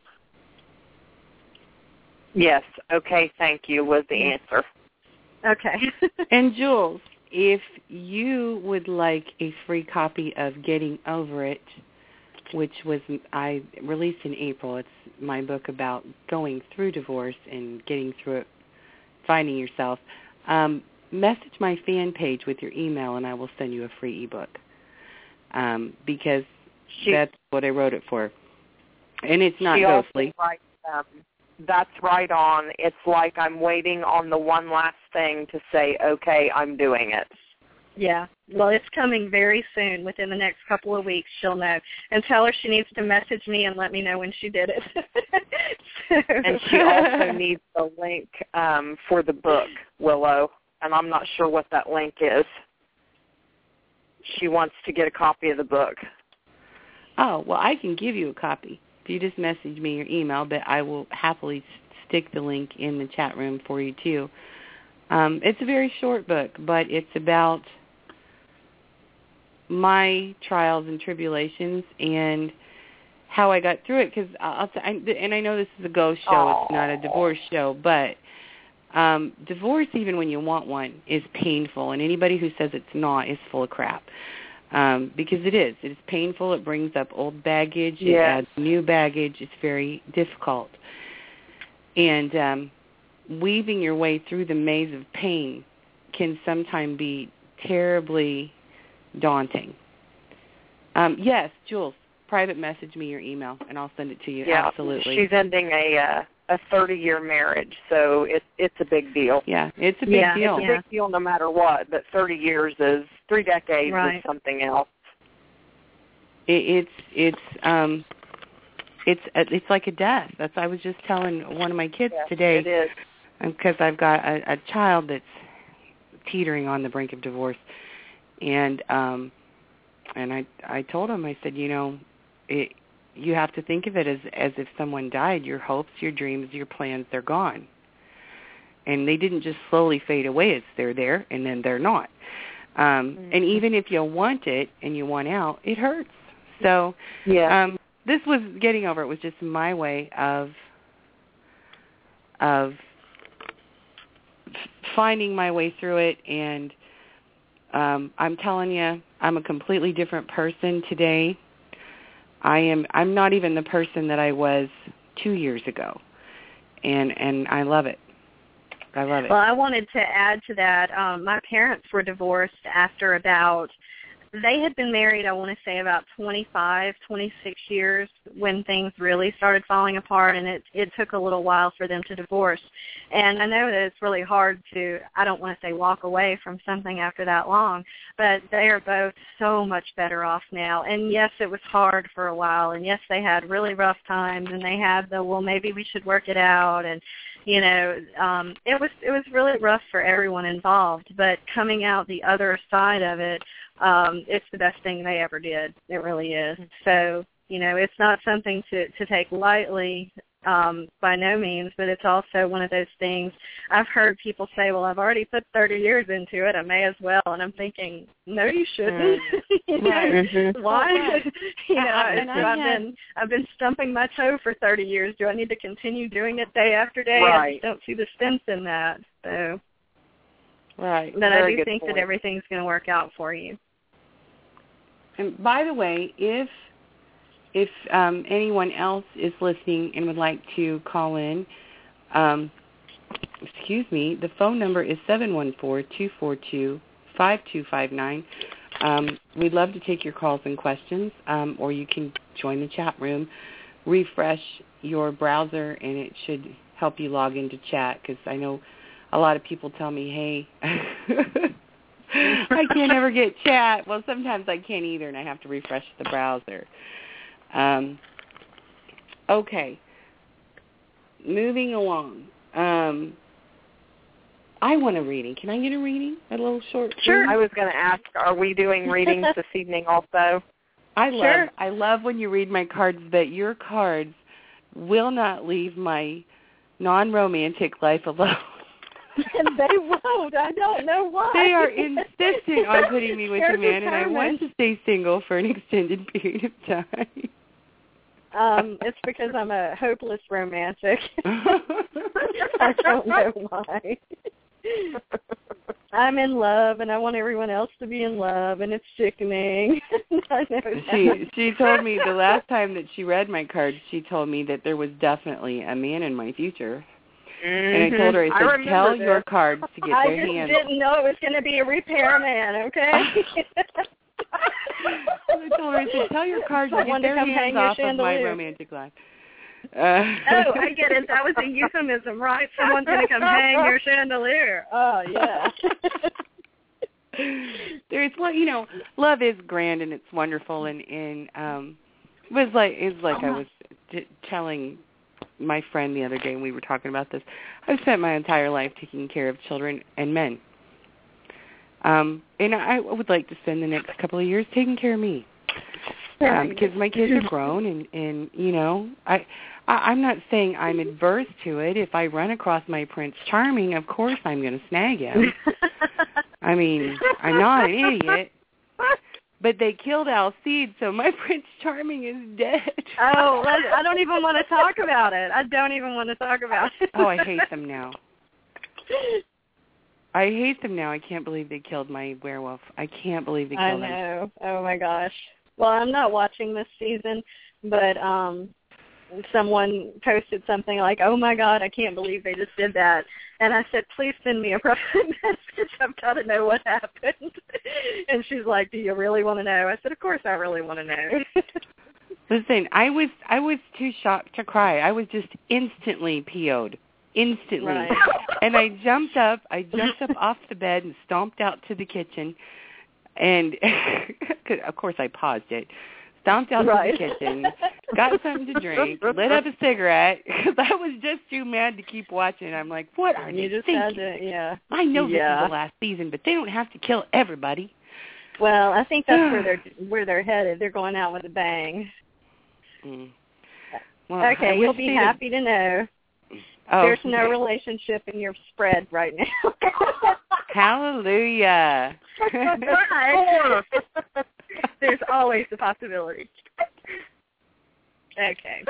Yes. Okay, thank you was the answer. Okay. And Jules, if you would like a free copy of Getting Over It, which I released in April, it's my book about going through divorce and getting through it, finding yourself, message my fan page with your email and I will send you a free ebook because that's what I wrote it for. And it's not ghostly. That's right on. It's like I'm waiting on the one last thing to say, okay, I'm doing it. Yeah. Well, it's coming very soon. Within the next couple of weeks, she'll know. And tell her she needs to message me and let me know when she did it. And she also needs a link for the book, Willow. And I'm not sure what that link is. She wants to get a copy of the book. Oh, well, I can give you a copy. If you just message me your email, but I will happily stick the link in the chat room for you, too. It's a very short book, but it's about my trials and tribulations and how I got through it. Because and I know this is a ghost show; it's not a divorce show. But divorce, even when you want one, is painful, and anybody who says it's not is full of crap. Because it is. It is painful. It brings up old baggage. It adds new baggage. It's very difficult. And weaving your way through the maze of pain can sometimes be terribly daunting. Yes, Jules, private message me your email, and I'll send it to you. Yeah, absolutely. She's ending a 30-year marriage, so it's a big deal. Yeah, it's a big deal. It's a big deal no matter what, but 30 years is 3 decades is something else. It's like a death. I was just telling one of my kids today. It is. Because I've got a child that's teetering on the brink of divorce, and I told him, I said, you have to think of it as if someone died. Your hopes, your dreams, your plans, they're gone. And they didn't just slowly fade away. They're there, and then they're not. And even if you want it and you want out, it hurts. So this was getting over it was just my way of finding my way through it. And I'm telling you, I'm a completely different person today. I'm not even the person that I was 2 years ago, and I love it. I love it. Well, I wanted to add to that. My parents were divorced after they had been married, I want to say, about 25, 26 years when things really started falling apart, and it took a little while for them to divorce. And I know that it's really hard I don't want to say walk away from something after that long, but they are both so much better off now. And yes, it was hard for a while, and yes, they had really rough times, and they had maybe we should work it out, and it was really rough for everyone involved. But coming out the other side of it, it's the best thing they ever did. It really is. So, it's not something to take lightly by no means, but it's also one of those things. I've heard people say, well, I've already put 30 years into it. I may as well. And I'm thinking, no, you shouldn't. Why? I've been stumping my toe for 30 years. Do I need to continue doing it day after day? Right. I just don't see the sense in that. So, right. But I do think that everything's going to work out for you. And by the way, if anyone else is listening and would like to call in, the phone number is 714-242-5259. We'd love to take your calls and questions, or you can join the chat room, refresh your browser, and it should help you log into chat, because I know a lot of people tell me, hey, I can't ever get chat. Well, sometimes I can't either, and I have to refresh the browser. Okay. Moving along. I want a reading. Can I get a reading? A little short? Sure. Reading? I was going to ask, are we doing readings this evening also? I love when you read my cards, but your cards will not leave my non-romantic life alone. And they won't. I don't know why. They are insistent on putting me with a man, and I want to stay single for an extended period of time. It's because I'm a hopeless romantic. I don't know why. I'm in love, and I want everyone else to be in love, and it's sickening. I know that. She told me the last time that she read my cards, she told me that there was definitely a man in my future. And I told her, I said, tell your cards to get their hands. I just didn't know it was going to be a repairman, okay? I told her, I said, tell your cards to get their hands off of my romantic life. Oh, I get it. That was a euphemism, right? Someone's going to come hang your chandelier. Oh, yeah. There's, love is grand and it's wonderful, and it's like I was telling my friend the other day when we were talking about this. I've spent my entire life taking care of children and men, and I would like to spend the next couple of years taking care of me, because my kids are grown, and I'm not saying I'm adverse to it. If I run across my Prince Charming, of course I'm going to snag him. I mean, I'm not an idiot. But they killed Alcide, so my Prince Charming is dead. Oh, I don't even want to talk about it. I don't even want to talk about it. Oh, I hate them now. I can't believe they killed my werewolf. I can't believe they killed him. I know. Oh, my gosh. Well, I'm not watching this season, but someone posted something like, oh, my God, I can't believe they just did that. And I said, please send me a private message. I've got to know what happened. And she's like, do you really want to know? I said, of course I really want to know. Listen, I was too shocked to cry. I was just instantly PO'd. Instantly. Right. And I jumped up off the bed and stomped out to the kitchen. And, of course, I paused it. Stomped out to the kitchen, got something to drink, lit up a cigarette, because I was just too mad to keep watching. I'm like, what are you thinking? Had to, I know this is the last season, but they don't have to kill everybody. Well, I think that's where they're headed. They're going out with a bang. Mm. Well, okay, you'll be happy to know there's no relationship in your spread right now. Hallelujah. There's always the possibility. Okay.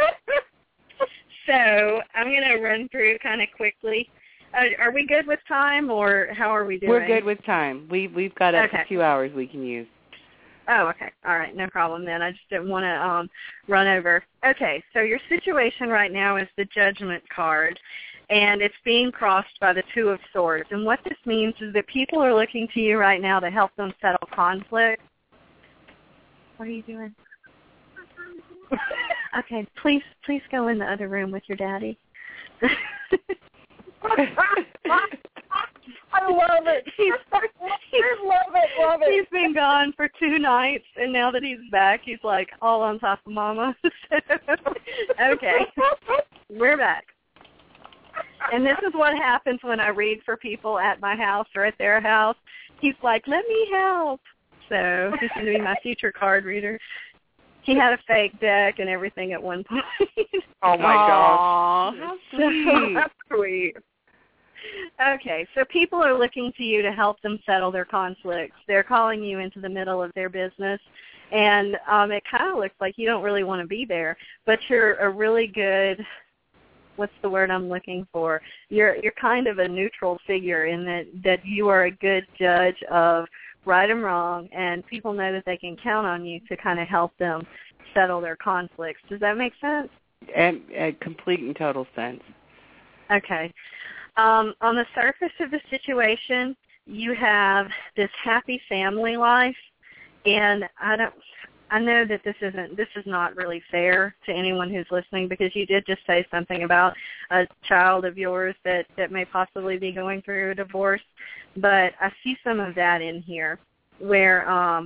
So I'm going to run through kind of quickly. Are we good with time, or how are we doing? We're good with time. We've got a few hours we can use. Oh, okay. All right. No problem then. I just didn't want to run over. Okay. So your situation right now is the Judgment card, and it's being crossed by the Two of Swords. And what this means is that people are looking to you right now to help them settle conflict. What are you doing? Okay, please go in the other room with your daddy. I love it. Love it. He's been gone for 2 nights, and now that he's back, he's like all on top of Mama. Okay, we're back. And this is what happens when I read for people at my house or at their house. He's like, let me help. So he's going to be my future card reader. He had a fake deck and everything at one point. Oh, my gosh. How sweet. That's sweet. Okay, so people are looking to you to help them settle their conflicts. They're calling you into the middle of their business, and it kind of looks like you don't really want to be there, but you're a really good, what's the word I'm looking for? You're kind of a neutral figure in that you are a good judge of right and wrong, and people know that they can count on you to kind of help them settle their conflicts. Does that make sense? Complete and total sense. Okay. On the surface of the situation, you have this happy family life, and I know that this is not really fair to anyone who's listening, because you did just say something about a child of yours that may possibly be going through a divorce, but I see some of that in here where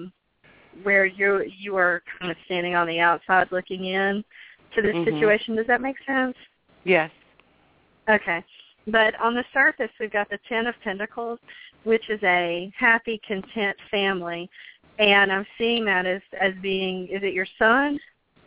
you are kind of standing on the outside looking in to this situation. Does that make sense? Yes. Okay. But on the surface, we've got the Ten of Pentacles, which is a happy, content family. And I'm seeing that as being, is it your son?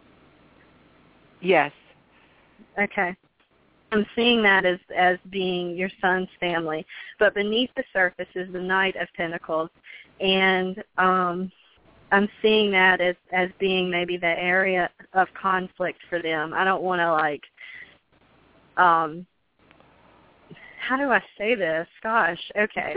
Yes. Okay. I'm seeing that as being your son's family. But beneath the surface is the Knight of Pentacles. And I'm seeing that as being maybe the area of conflict for them. I don't want to how do I say this? Gosh, okay.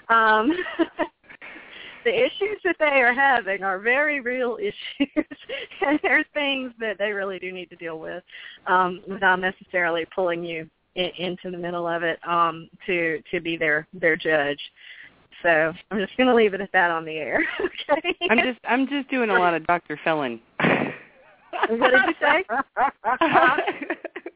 The issues that they are having are very real issues, and there are things that they really do need to deal with without necessarily pulling you into the middle of it to be their judge. So I'm just going to leave it at that on the air. Okay. I'm just doing a lot of Dr. Fellon. What did you say?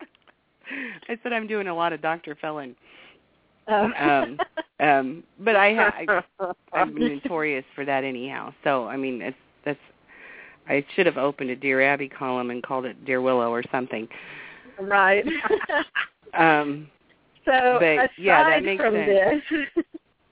I said I'm doing a lot of Dr. Fellon. Oh. But I'm notorious for that anyhow. So I mean, I should have opened a Dear Abby column and called it Dear Willow or something. Right. So but, yeah, that makes from sense. this.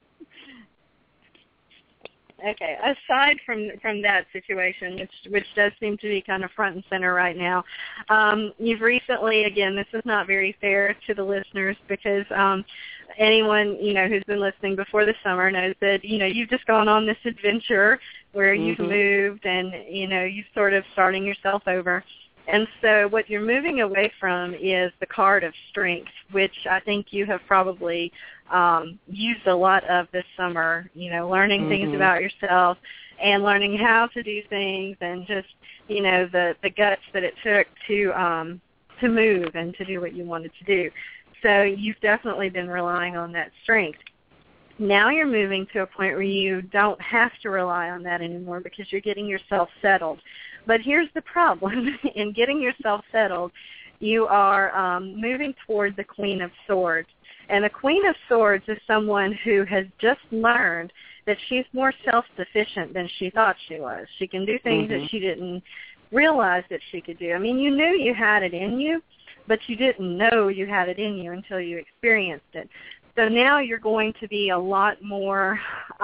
Okay, aside from that situation, which does seem to be kind of front and center right now, you've recently, again, this is not very fair to the listeners because anyone, who's been listening before the summer knows that, you've just gone on this adventure where you've moved and, you're sort of starting yourself over. And so what you're moving away from is the card of strength, which I think you have probably used a lot of this summer, learning things about yourself and learning how to do things and just, the guts that it took to move and to do what you wanted to do. So you've definitely been relying on that strength. Now you're moving to a point where you don't have to rely on that anymore because you're getting yourself settled. But here's the problem. In getting yourself settled, you are moving toward the Queen of Swords. And the Queen of Swords is someone who has just learned that she's more self-sufficient than she thought she was. She can do things that she didn't realize that she could do. I mean, you knew you had it in you, but you didn't know you had it in you until you experienced it. So now you're going to be a lot more,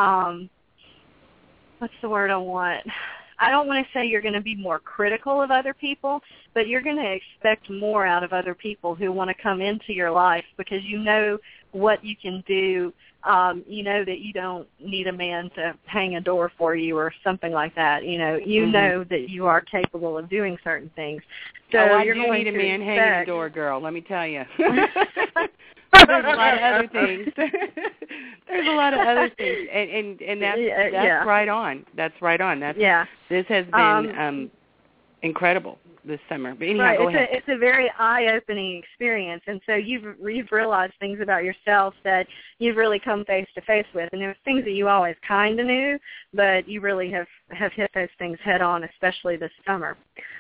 what's the word I want? I don't want to say you're going to be more critical of other people, but you're going to expect more out of other people who want to come into your life because you know what you can do. You know that you don't need a man to hang a door for you or something like that. You know that you are capable of doing certain things. So I you're do going need a to man expect... hanging a door, girl, let me tell you. There's a lot of other things. There's a lot of other things, and that's right on. That's right on. This has been incredible this summer. But anyhow, go ahead. It's a very eye-opening experience, and so you've realized things about yourself that you've really come face to face with, and there's things that you always kind of knew, but you really have hit those things head on, especially this summer.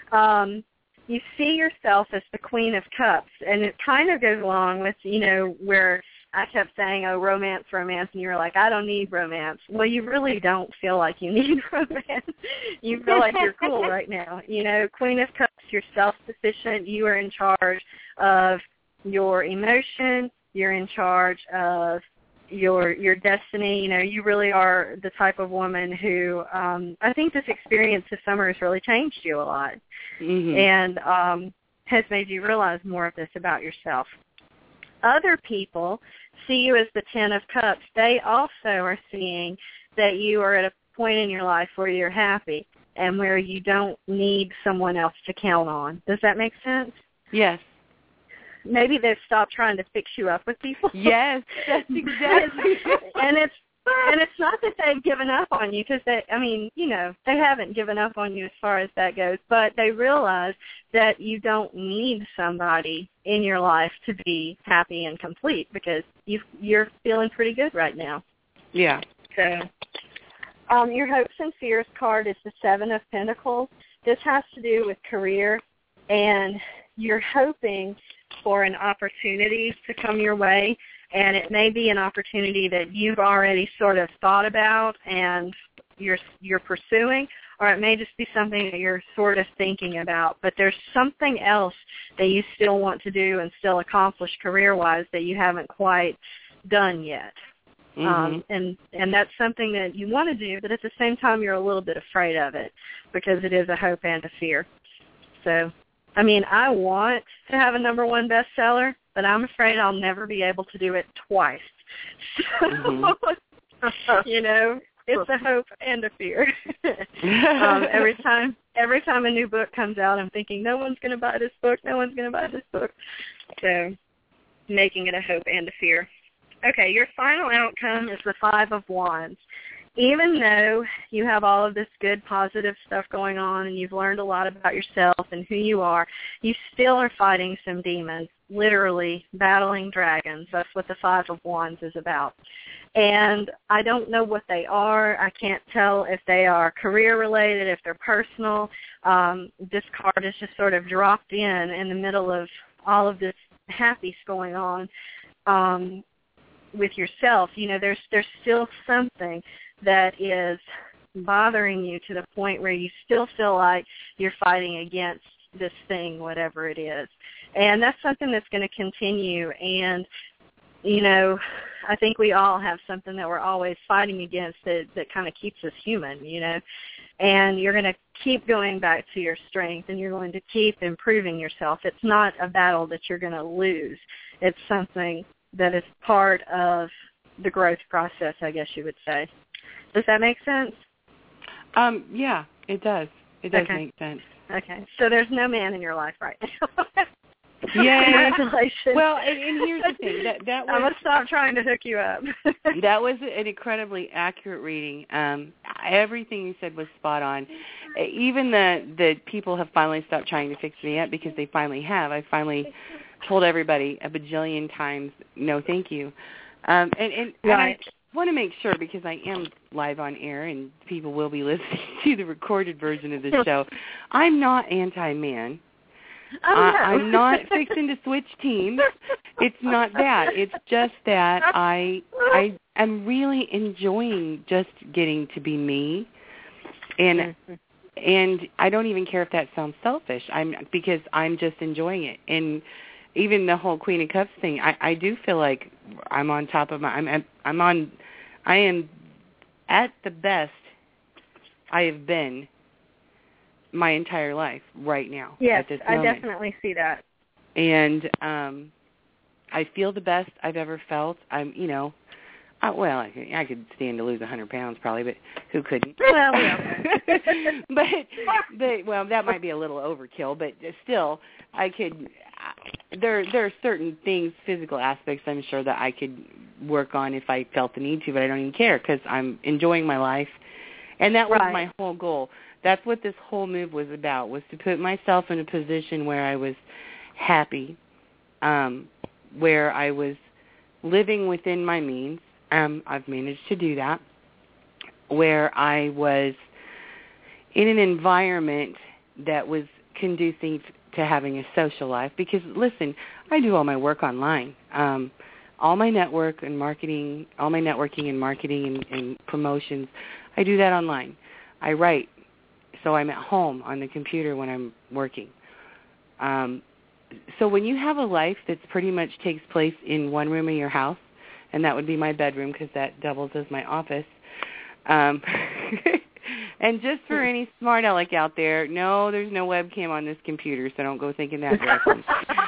You see yourself as the Queen of Cups, and it kind of goes along with, where I kept saying, oh, romance, and you were like, I don't need romance. Well, you really don't feel like you need romance. You feel like you're cool right now. Queen of Cups, you're self-sufficient. You are in charge of your emotion. You're in charge of your destiny. You really are the type of woman who I think this experience this summer has really changed you a lot and has made you realize more of this about yourself. Other people see you as the 10 of Cups. They also are seeing that you are at a point in your life where you're happy and where you don't need someone else to count on. Does that make sense? Yes. Maybe they've stopped trying to fix you up with people. Yes, that's exactly. And it's not that they've given up on you because they haven't given up on you as far as that goes, but they realize that you don't need somebody in your life to be happy and complete because you're feeling pretty good right now. Yeah. So your hopes and fears card is the 7 of Pentacles. This has to do with career, and you're hoping for an opportunity to come your way, and it may be an opportunity that you've already sort of thought about and you're pursuing, or it may just be something that you're sort of thinking about, but there's something else that you still want to do and still accomplish career-wise that you haven't quite done yet. And that's something that you want to do, but at the same time you're a little bit afraid of it because it is a hope and a fear. So I want to have a #1 bestseller, but I'm afraid I'll never be able to do it twice. So, it's a hope and a fear. Every time a new book comes out, I'm thinking, no one's going to buy this book, no one's going to buy this book. So making it a hope and a fear. Okay, your final outcome is the 5 of Wands. Even though you have all of this good, positive stuff going on and you've learned a lot about yourself and who you are, you still are fighting some demons, literally battling dragons. That's what the 5 of Wands is about. And I don't know what they are. I can't tell if they are career-related, if they're personal. This card is just sort of dropped in the middle of all of this happy's going on with yourself, there's still something that is bothering you to the point where you still feel like you're fighting against this thing, whatever it is. And that's something that's going to continue. And, I think we all have something that we're always fighting against that kind of keeps us human, And you're going to keep going back to your strength, and you're going to keep improving yourself. It's not a battle that you're going to lose. It's something that is part of the growth process, I guess you would say. Does that make sense? Yeah, it does. It does make sense. Okay. So there's no man in your life right now. Yay. Congratulations. Well, and here's the thing. That was, I'm going to stop trying to hook you up. That was an incredibly accurate reading. Everything you said was spot on. Even the people have finally stopped trying to fix me up, because they finally have. I finally told everybody a bajillion times, no, thank you. And I want to make sure, because I am live on air and people will be listening to the recorded version of the show, I'm not anti-man. Oh, no. I'm not fixing to switch teams. It's not that. It's just that I am really enjoying just getting to be me, and I don't even care if that sounds selfish. Because I'm just enjoying it. And even the whole Queen of Cups thing, I do feel like I'm on top of I am at the best I have been my entire life right now. Yes, at this moment. I definitely see that. And I feel the best I've ever felt. I could stand to lose 100 pounds probably, but who couldn't? Well, yeah. but that might be a little overkill, but still, I could. There are certain things, physical aspects, I'm sure that I could work on if I felt the need to, but I don't even care because I'm enjoying my life, and that was my whole goal. That's what this whole move was about, was to put myself in a position where I was happy, where I was living within my means. I've managed to do that, where I was in an environment that was conducive to having a social life. Because, listen, I do all my work online. All my networking and marketing and promotions, I do that online. I write. So I'm at home on the computer when I'm working. So when you have a life that pretty much takes place in one room of your house, and that would be my bedroom because that doubles as my office. And just for any smart aleck out there, no, there's no webcam on this computer, so don't go thinking that direction.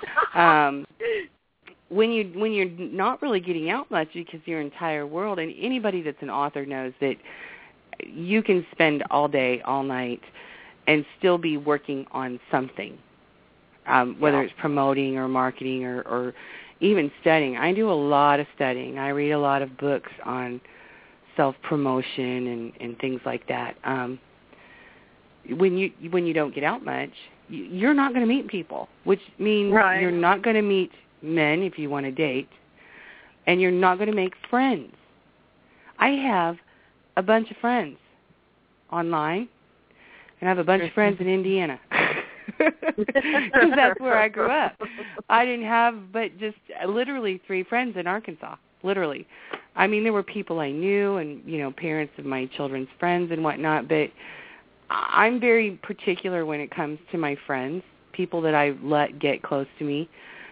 When you're not really getting out much because your entire world, and anybody that's an author knows that you can spend all day, all night, and still be working on something, whether it's promoting or marketing or even studying. I do a lot of studying. I read a lot of books on self-promotion and things like that. When you don't get out much, you're not going to meet people, which means you're not going to meet men if you want to date, and you're not going to make friends. I have a bunch of friends online, and I have a bunch of friends in Indiana because that's where I grew up. I didn't have but just literally 3 friends in Arkansas, literally. I mean, there were people I knew and, parents of my children's friends and whatnot, but I'm very particular when it comes to my friends. People that I let get close to me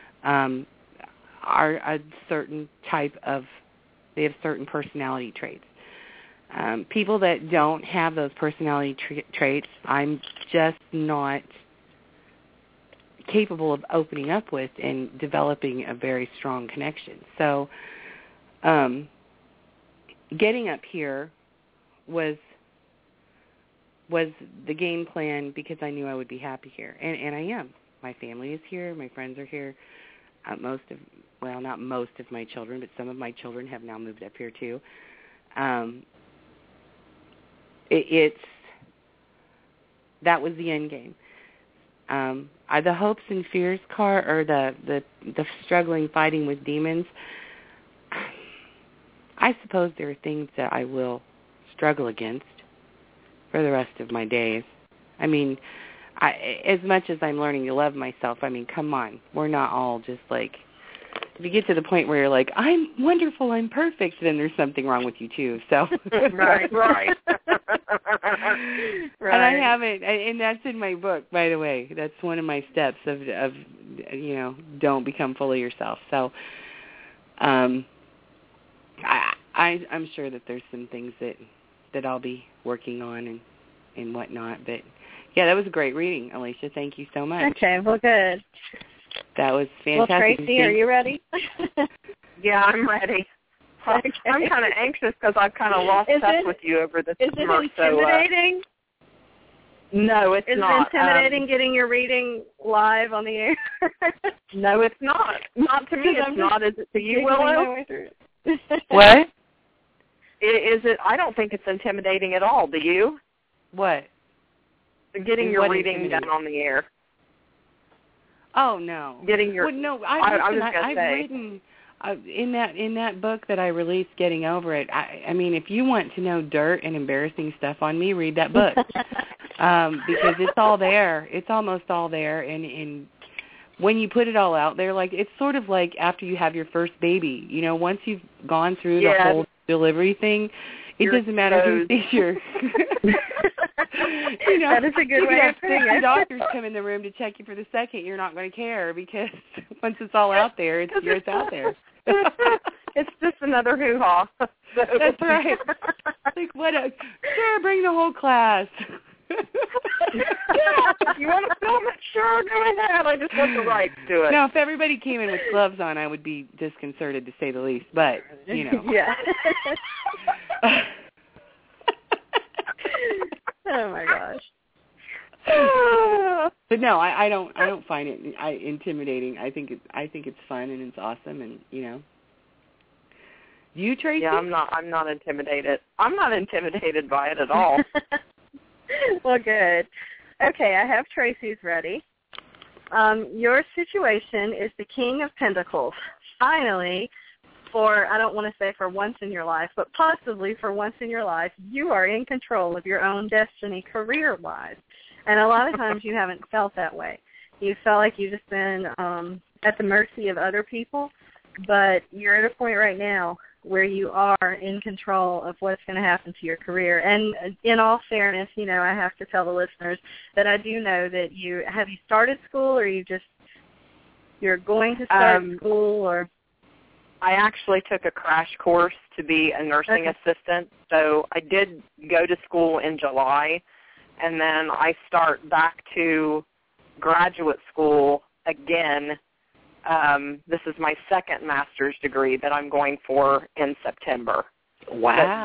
are a certain type of, they have certain personality traits. People that don't have those personality traits, I'm just not capable of opening up with and developing a very strong connection. So getting up here was the game plan because I knew I would be happy here. And I am. My family is here. My friends are here. Not most of my children, but some of my children have now moved up here too. That was the end game. The hopes and fears card, or the struggling, fighting with demons. I suppose there are things that I will struggle against for the rest of my days. I mean, as much as I'm learning to love myself, I mean, come on. We're not all just like, if you get to the point where you're like, I'm wonderful, I'm perfect, then there's something wrong with you too. So right. Right. And I haven't, and that's in my book, by the way. That's one of my steps of don't become full of yourself. So I'm sure that there's some things that I'll be working on and whatnot. But yeah, that was a great reading, Alicia. Thank you so much. Okay, well, good. That was fantastic. Well, Tracy, are you ready? Yeah, I'm ready. Okay. I'm kind of anxious because I've kind of lost touch with you over this summer. Is it intimidating? No, it's not. Is it intimidating getting your reading live on the air? No, it's not. Not to me, it's not. Is it to you, Willow? What? Is it? I don't think it's intimidating at all. Do you? What? Getting your reading done on the air. Oh no. Getting your. Well, no, I've written in that book that I released, Getting Over It. I mean, if you want to know dirt and embarrassing stuff on me, read that book because it's all there. It's almost all there, and when you put it all out there, like it's sort of like after you have your first baby. You know, once you've gone through the whole delivery thing, it doesn't matter who sees your. You know, that is a good way of putting it. The doctors come in the room to check you for the second. You're not going to care because once it's all out there, it's out there. It's just another hoo-ha. So. That's right. Like, sure, bring the whole class. If you want to film it, sure, go ahead. I just want the rights to it. Now, if everybody came in with gloves on, I would be disconcerted to say the least. But, you know. Yeah. Oh my gosh. But no, I don't find it intimidating. I think it's fun and it's awesome, and you know. You, Tracy? Yeah, I'm not intimidated. I'm not intimidated by it at all. Well, good. Okay, I have Tracy's ready. Your situation is the King of Pentacles. Finally, I don't want to say for once in your life, but possibly for once in your life, you are in control of your own destiny career-wise. And a lot of times you haven't felt that way. You felt like you've just been at the mercy of other people, but you're at a point right now where you are in control of what's going to happen to your career. And in all fairness, you know, I have to tell the listeners that I do know that you started school, or you're going to start school, or... I actually took a crash course to be a nursing assistant. So I did go to school in July, and then I start back to graduate school again. This is my second master's degree that I'm going for in September. Wow.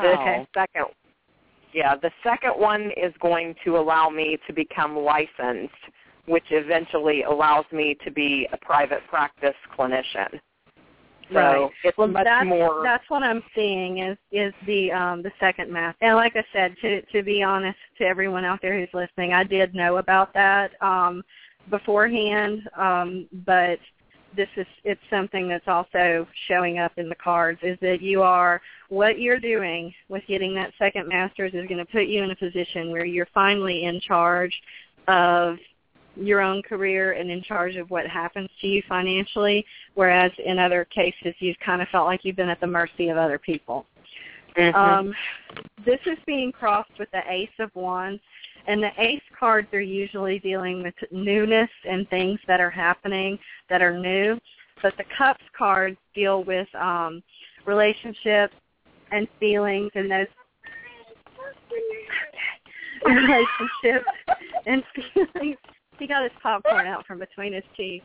The second one is going to allow me to become licensed, which eventually allows me to be a private practice clinician. So right. It's much more. That's what I'm seeing is the second math. And like I said, to be honest to everyone out there who's listening, I did know about that beforehand, but it's something that's also showing up in the cards, is that what you're doing with getting that second master's is going to put you in a position where you're finally in charge of your own career and in charge of what happens to you financially, whereas in other cases you've kind of felt like you've been at the mercy of other people. Mm-hmm. This is being crossed with the Ace of Wands, and the Ace cards are usually dealing with newness and things that are happening that are new, but the Cups cards deal with relationships and feelings and those relationships and feelings. He got his popcorn out from between his teeth.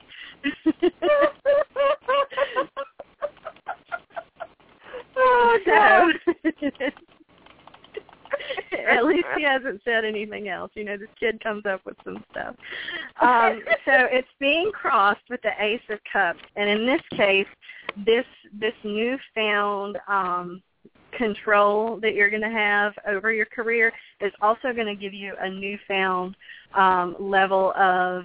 Oh, no. At least he hasn't said anything else. You know, this kid comes up with some stuff. So it's being crossed with the Ace of Cups. And in this case, this newfound control that you're going to have over your career is also going to give you a newfound level of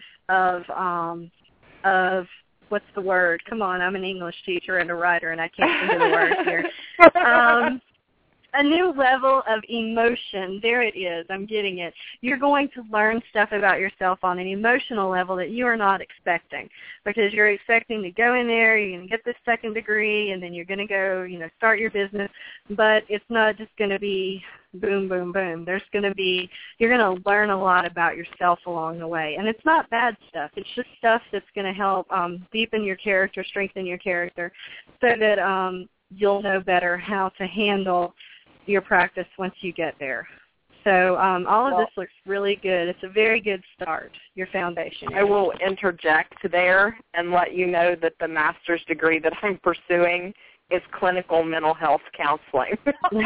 what's the word? Come on, I'm an English teacher and a writer, and I can't think of the word here. a new level of emotion. There it is. I'm getting it. You're going to learn stuff about yourself on an emotional level that you are not expecting, because you're expecting to go in there, you're going to get this second degree, and then you're going to go, start your business. But it's not just going to be boom, boom, boom. You're going to learn a lot about yourself along the way. And it's not bad stuff. It's just stuff that's going to help deepen your character, strengthen your character, so that you'll know better how to handle your practice once you get there. So all of this looks really good. It's a very good start, your foundation. I will interject there and let you know that the master's degree that I'm pursuing is clinical mental health counseling.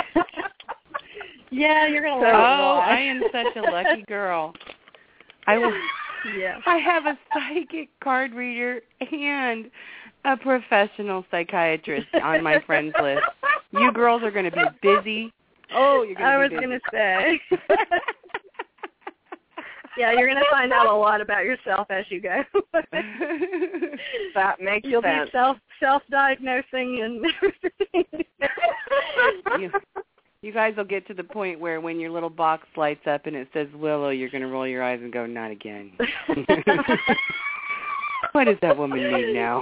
Yeah, you're going to learn a lot. I am such a lucky girl. I have a psychic card reader and a professional psychiatrist on my friends list. You girls are going to be busy. Oh, you're going to be busy. I was going to say. Yeah, you're going to find out a lot about yourself as you go. That makes You'll sense. You'll be self-diagnosing and everything. You guys will get to the point where when your little box lights up and it says Willow, you're going to roll your eyes and go, not again. What does that woman need now?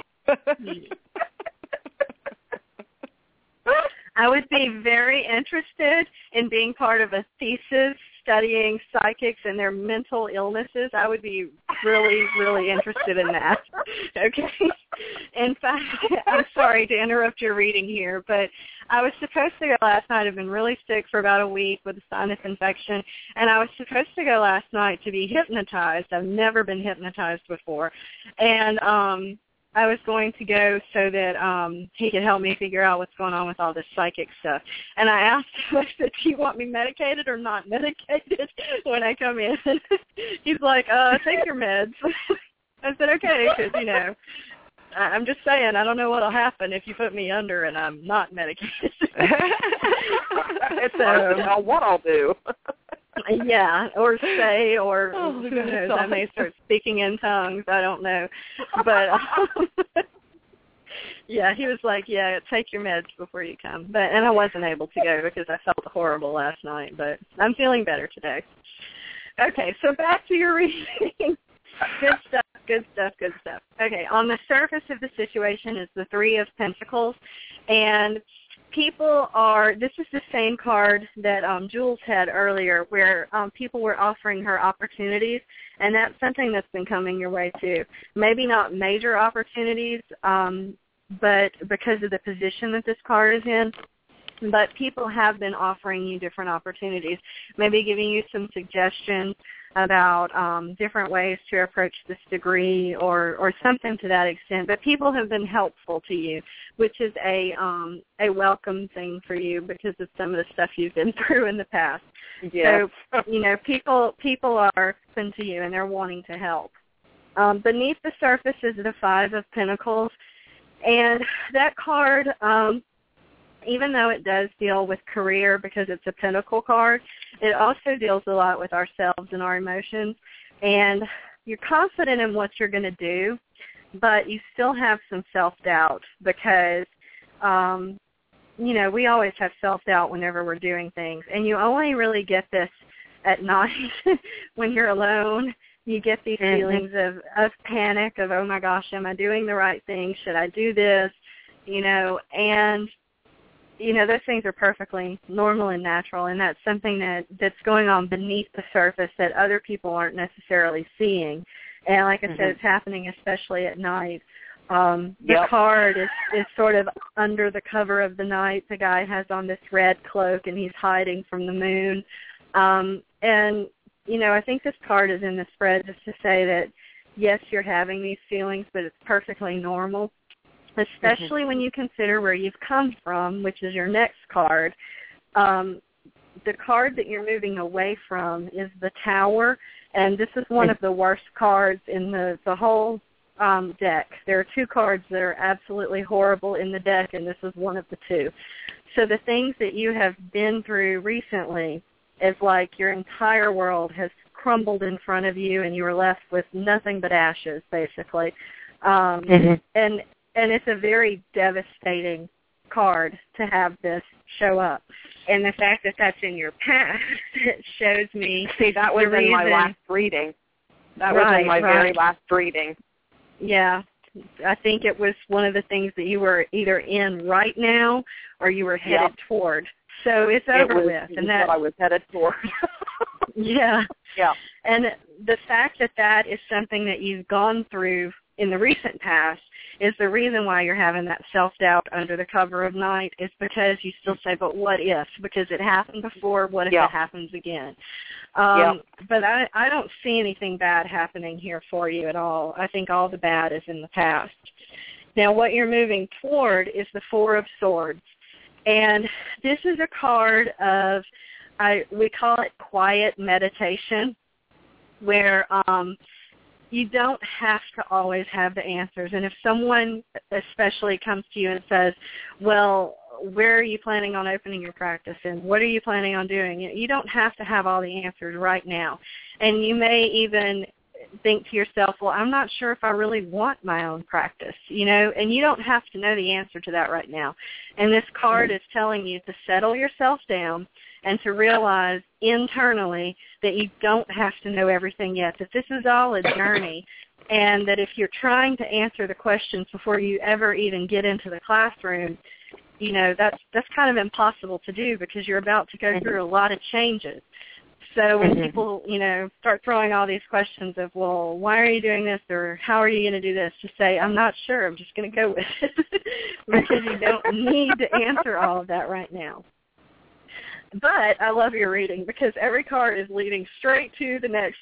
I would be very interested in being part of a thesis studying psychics and their mental illnesses. I would be really, really interested in that. Okay. In fact, I'm sorry to interrupt your reading here, but I was supposed to go last night. I've been really sick for about a week with a sinus infection, and I was supposed to go last night to be hypnotized. I've never been hypnotized before. And I was going to go so that he could help me figure out what's going on with all this psychic stuff. And I asked him, I said, do you want me medicated or not medicated when I come in? He's like, take your meds. I said, okay, because, I'm just saying, I don't know what will happen if you put me under and I'm not medicated. It's hard to know what I'll do. Yeah, or who knows, I may start speaking in tongues, I don't know. But, yeah, he was like, yeah, take your meds before you come. And I wasn't able to go because I felt horrible last night, but I'm feeling better today. Okay, so back to your reading. Good stuff. Okay, on the surface of the situation is the Three of Pentacles, and this is the same card that Jules had earlier, where people were offering her opportunities, and that's something that's been coming your way too. Maybe not major opportunities, but because of the position that this card is in, but people have been offering you different opportunities, maybe giving you some suggestions about different ways to approach this degree or something to that extent. But people have been helpful to you, which is a welcome thing for you because of some of the stuff you've been through in the past. Yes. So, people are open to you and they're wanting to help. Beneath the surface is the Five of Pentacles, and that card, even though it does deal with career because it's a pentacle card, it also deals a lot with ourselves and our emotions. And you're confident in what you're going to do, but you still have some self-doubt because, we always have self-doubt whenever we're doing things. And you only really get this at night when you're alone. You get these feelings of panic, of, oh, my gosh, am I doing the right thing? Should I do this? And those things are perfectly normal and natural, and that's something that's going on beneath the surface that other people aren't necessarily seeing. And like I said, it's happening especially at night. The card is sort of under the cover of the night. The guy has on this red cloak, and he's hiding from the moon. And, I think this card is in the spread just to say that, yes, you're having these feelings, but it's perfectly normal. Especially when you consider where you've come from, which is your next card. The card that you're moving away from is the Tower, and this is one of the worst cards in the whole deck. There are two cards that are absolutely horrible in the deck, and this is one of the two. So the things that you have been through recently is like your entire world has crumbled in front of you, and you are left with nothing but ashes, basically. And it's a very devastating card to have this show up. And the fact that that's in your past, it shows me. See, that was in my last reading. That was in my very last reading. Yeah. I think it was one of the things that you were either in right now or you were headed toward. So it's over with. And that's what I was headed toward. Yeah. Yeah. And the fact that that is something that you've gone through in the recent past is the reason why you're having that self-doubt under the cover of night, is because you still say, but what if? Because it happened before, what if it happens again? But I don't see anything bad happening here for you at all. I think all the bad is in the past. Now, what you're moving toward is the Four of Swords. And this is a card of, we call it quiet meditation, where you don't have to always have the answers. And if someone especially comes to you and says, well, where are you planning on opening your practice and what are you planning on doing? You don't have to have all the answers right now. And you may even think to yourself, well, I'm not sure if I really want my own practice, and you don't have to know the answer to that right now. And this card is telling you to settle yourself down and to realize internally that you don't have to know everything yet, that this is all a journey, and that if you're trying to answer the questions before you ever even get into the classroom, that's kind of impossible to do because you're about to go through a lot of changes. So when people, start throwing all these questions of, well, why are you doing this, or how are you going to do this, just say, I'm not sure, I'm just going to go with it because you don't need to answer all of that right now. But I love your reading because every card is leading straight to the next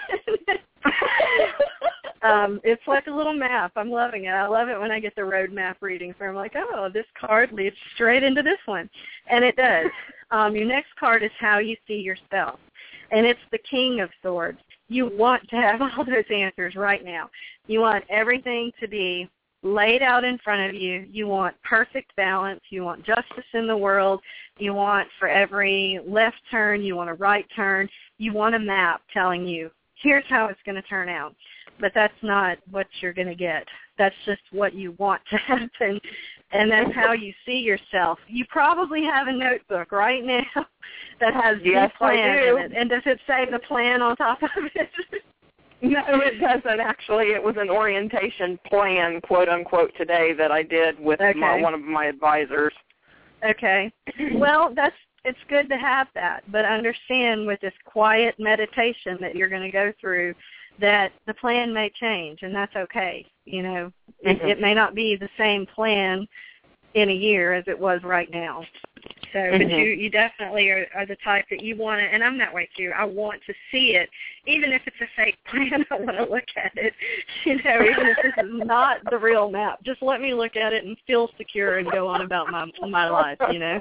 one. It's like a little map. I'm loving it. I love it when I get the road map readings where I'm like, oh, this card leads straight into this one. And it does. Your next card is how you see yourself. And it's the King of Swords. You want to have all those answers right now. You want everything to be laid out in front of you. You want perfect balance. You want justice in the world. You want for every left turn, you want a right turn. You want a map telling you, here's how it's going to turn out. But that's not what you're going to get. That's just what you want to happen, and that's how you see yourself. You probably have a notebook right now that has the plan in it. And does it say the plan on top of it? No, it doesn't actually. It was an orientation plan, quote unquote, today that I did with one of my advisors. Okay. Well, it's good to have that, but understand with this quiet meditation that you're going to go through that the plan may change, and that's okay. It may not be the same plan in a year as it was right now. So, but you definitely are the type that you want to, and I'm that way too. I want to see it, even if it's a fake plan. I want to look at it, even if this is not the real map. Just let me look at it and feel secure and go on about my life.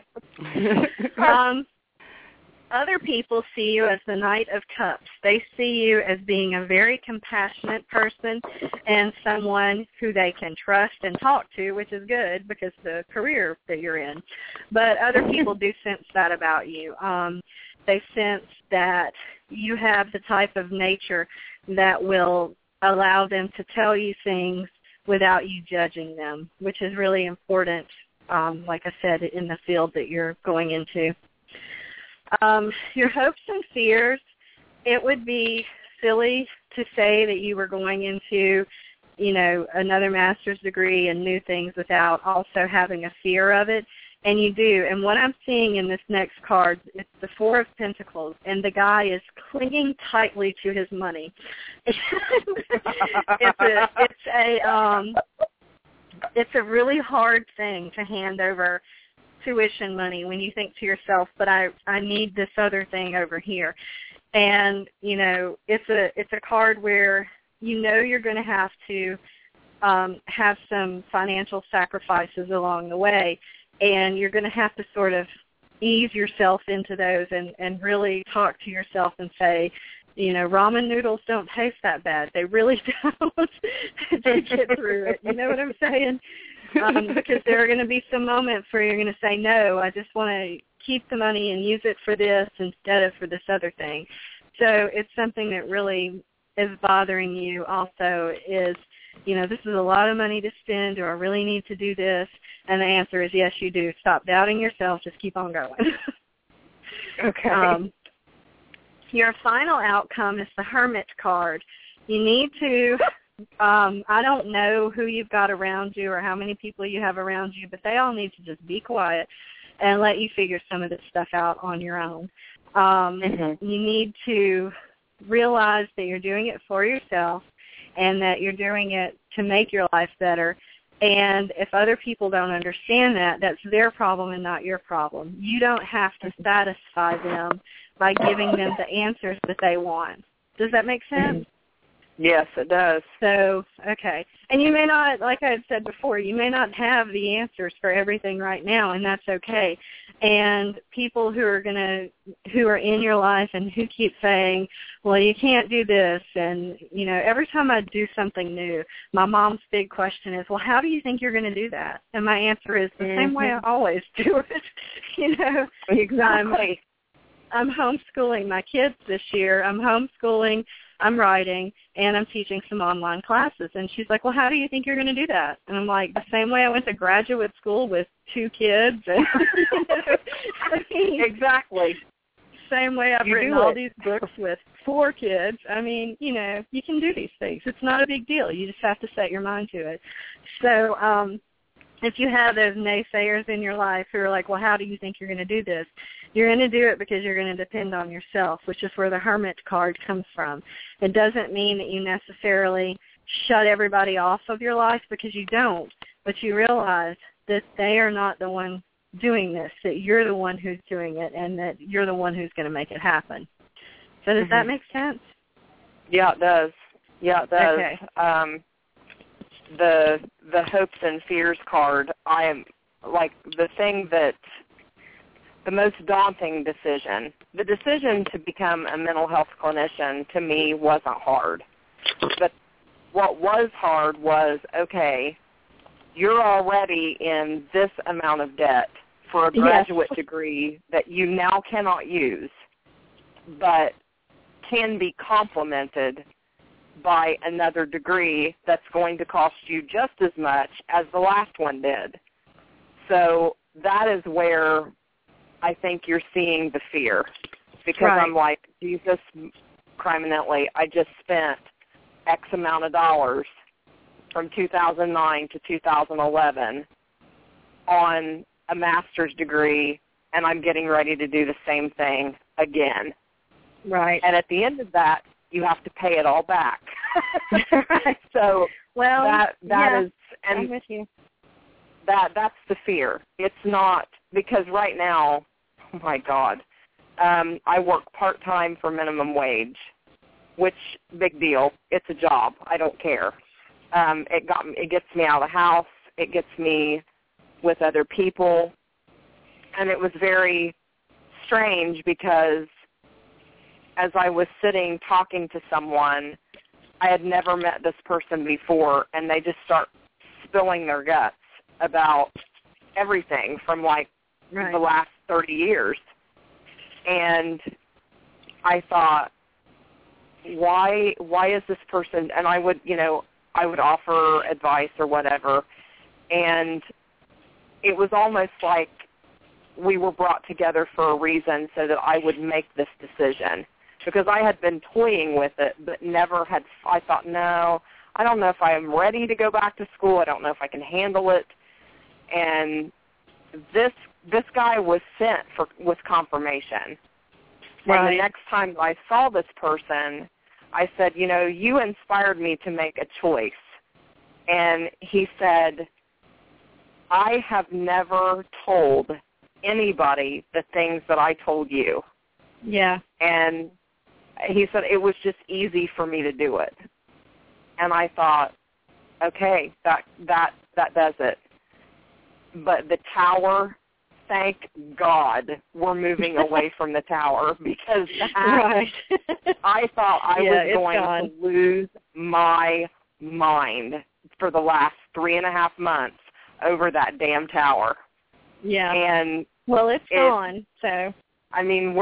Other people see you as the Knight of Cups. They see you as being a very compassionate person and someone who they can trust and talk to, which is good because of the career that you're in. But other people do sense that about you. They sense that you have the type of nature that will allow them to tell you things without you judging them, which is really important, like I said, in the field that you're going into. Your hopes and fears, it would be silly to say that you were going into, another master's degree and new things without also having a fear of it, and you do. And what I'm seeing in this next card, it's the Four of Pentacles, and the guy is clinging tightly to his money. It's a really hard thing to hand over tuition money when you think to yourself, but I need this other thing over here. And it's a card where you're going to have to have some financial sacrifices along the way, and you're going to have to sort of ease yourself into those and really talk to yourself and say, ramen noodles don't taste that bad. They really don't to get through it. You know what I'm saying? Because there are going to be some moments where you're going to say, no, I just want to keep the money and use it for this instead of for this other thing. So it's something that really is bothering you also is this is a lot of money to spend. Do I really need to do this? And the answer is yes, you do. Stop doubting yourself. Just keep on going. Okay. Your final outcome is the Hermit card. You need to, I don't know who you've got around you or how many people you have around you, but they all need to just be quiet and let you figure some of this stuff out on your own. You need to realize that you're doing it for yourself and that you're doing it to make your life better. And if other people don't understand that, that's their problem and not your problem. You don't have to satisfy them by giving them the answers that they want. Does that make sense? Yes, it does. So, okay. And you may not, like I had said before, you may not have the answers for everything right now, and that's okay. And people who are in your life and who keep saying, well, you can't do this, and, every time I do something new, my mom's big question is, well, how do you think you're going to do that? And my answer is the same way I always do it. Exactly. I'm homeschooling my kids this year. I'm homeschooling, I'm writing, and I'm teaching some online classes. And she's like, well, how do you think you're going to do that? And I'm like, the same way I went to graduate school with 2 kids. And, exactly. Same way I've written all these books with 4 kids. I mean, you can do these things. It's not a big deal. You just have to set your mind to it. So if you have those naysayers in your life who are like, well, how do you think you're going to do this? You're going to do it because you're going to depend on yourself, which is where the Hermit card comes from. It doesn't mean that you necessarily shut everybody off of your life, because you don't, but you realize that they are not the one doing this, that you're the one who's doing it, and that you're the one who's going to make it happen. So does that make sense? Yeah, it does. Yeah, it does. Okay. The hopes and fears card, I am like the most daunting decision. The decision to become a mental health clinician to me wasn't hard. But what was hard was, okay, you're already in this amount of debt for a graduate degree that you now cannot use, but can be complemented by another degree that's going to cost you just as much as the last one did. So that is where I think you're seeing the fear, because I'm like, Jesus, criminally, I just spent X amount of dollars from 2009 to 2011 on a master's degree, and I'm getting ready to do the same thing again. Right. And at the end of that, you have to pay it all back. So that is, and I'm with you. That's the fear. It's not, because right now, oh my God, I work part-time for minimum wage, which, big deal. It's a job. I don't care. It gets me out of the house. It gets me with other people. And it was very strange because as I was sitting talking to someone, I had never met this person before, and they just start spilling their guts about everything from the last 30 years. And I thought, why is this person, and I would offer advice or whatever, and it was almost like we were brought together for a reason so that I would make this decision, because I had been toying with it, but I thought, no, I don't know if I'm ready to go back to school. I don't know if I can handle it. And this guy was sent with confirmation. And the next time I saw this person, I said, you inspired me to make a choice. And he said, I have never told anybody the things that I told you. Yeah. And he said it was just easy for me to do it. And I thought, okay, that does it. But the tower, thank God we're moving away from the tower, because I thought I was going to lose my mind for the last 3.5 months over that damn tower. Yeah. And it's gone, so. I mean,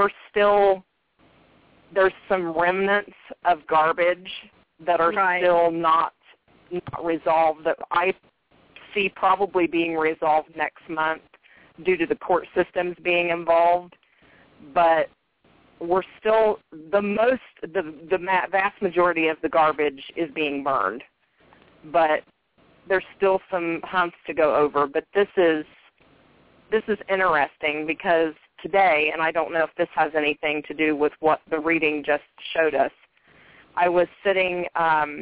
there's some remnants of garbage that are still not not resolved that I see probably being resolved next month due to the court systems being involved. But we're still, the vast majority of the garbage is being burned. But there's still some humps to go over. But this is interesting because today, and I don't know if this has anything to do with what the reading just showed us, I was sitting I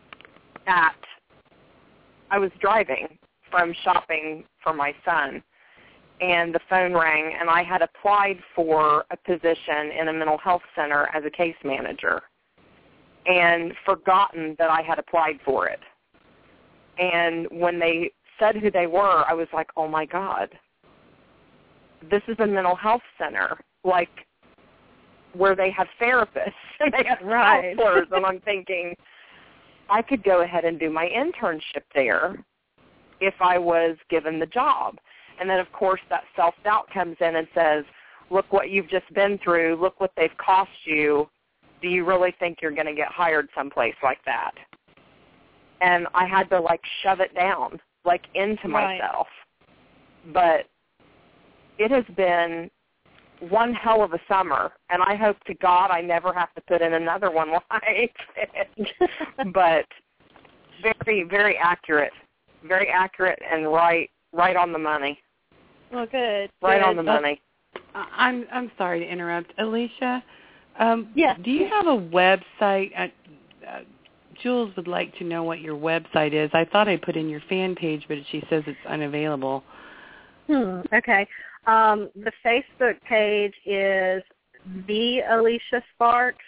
was driving from shopping for my son, and the phone rang, and I had applied for a position in a mental health center as a case manager and forgotten that I had applied for it. And when they said who they were, I was like, oh, my God. This is a mental health center, like where they have therapists and they have counselors, and I'm thinking I could go ahead and do my internship there if I was given the job. And then, of course, that self-doubt comes in and says, look what you've just been through, look what they've cost you. Do you really think you're going to get hired someplace like that? And I had to, like, shove it down, like, into myself. But it has been one hell of a summer, and I hope to God I never have to put in another one like it. But very, very accurate and right on the money. Well, good. Right on the money. I'm sorry to interrupt, Alicia. Yeah. Do you have a website? Jules would like to know what your website is. I thought I put in your fan page, but she says it's unavailable. Okay. The Facebook page is The Alicia Sparks,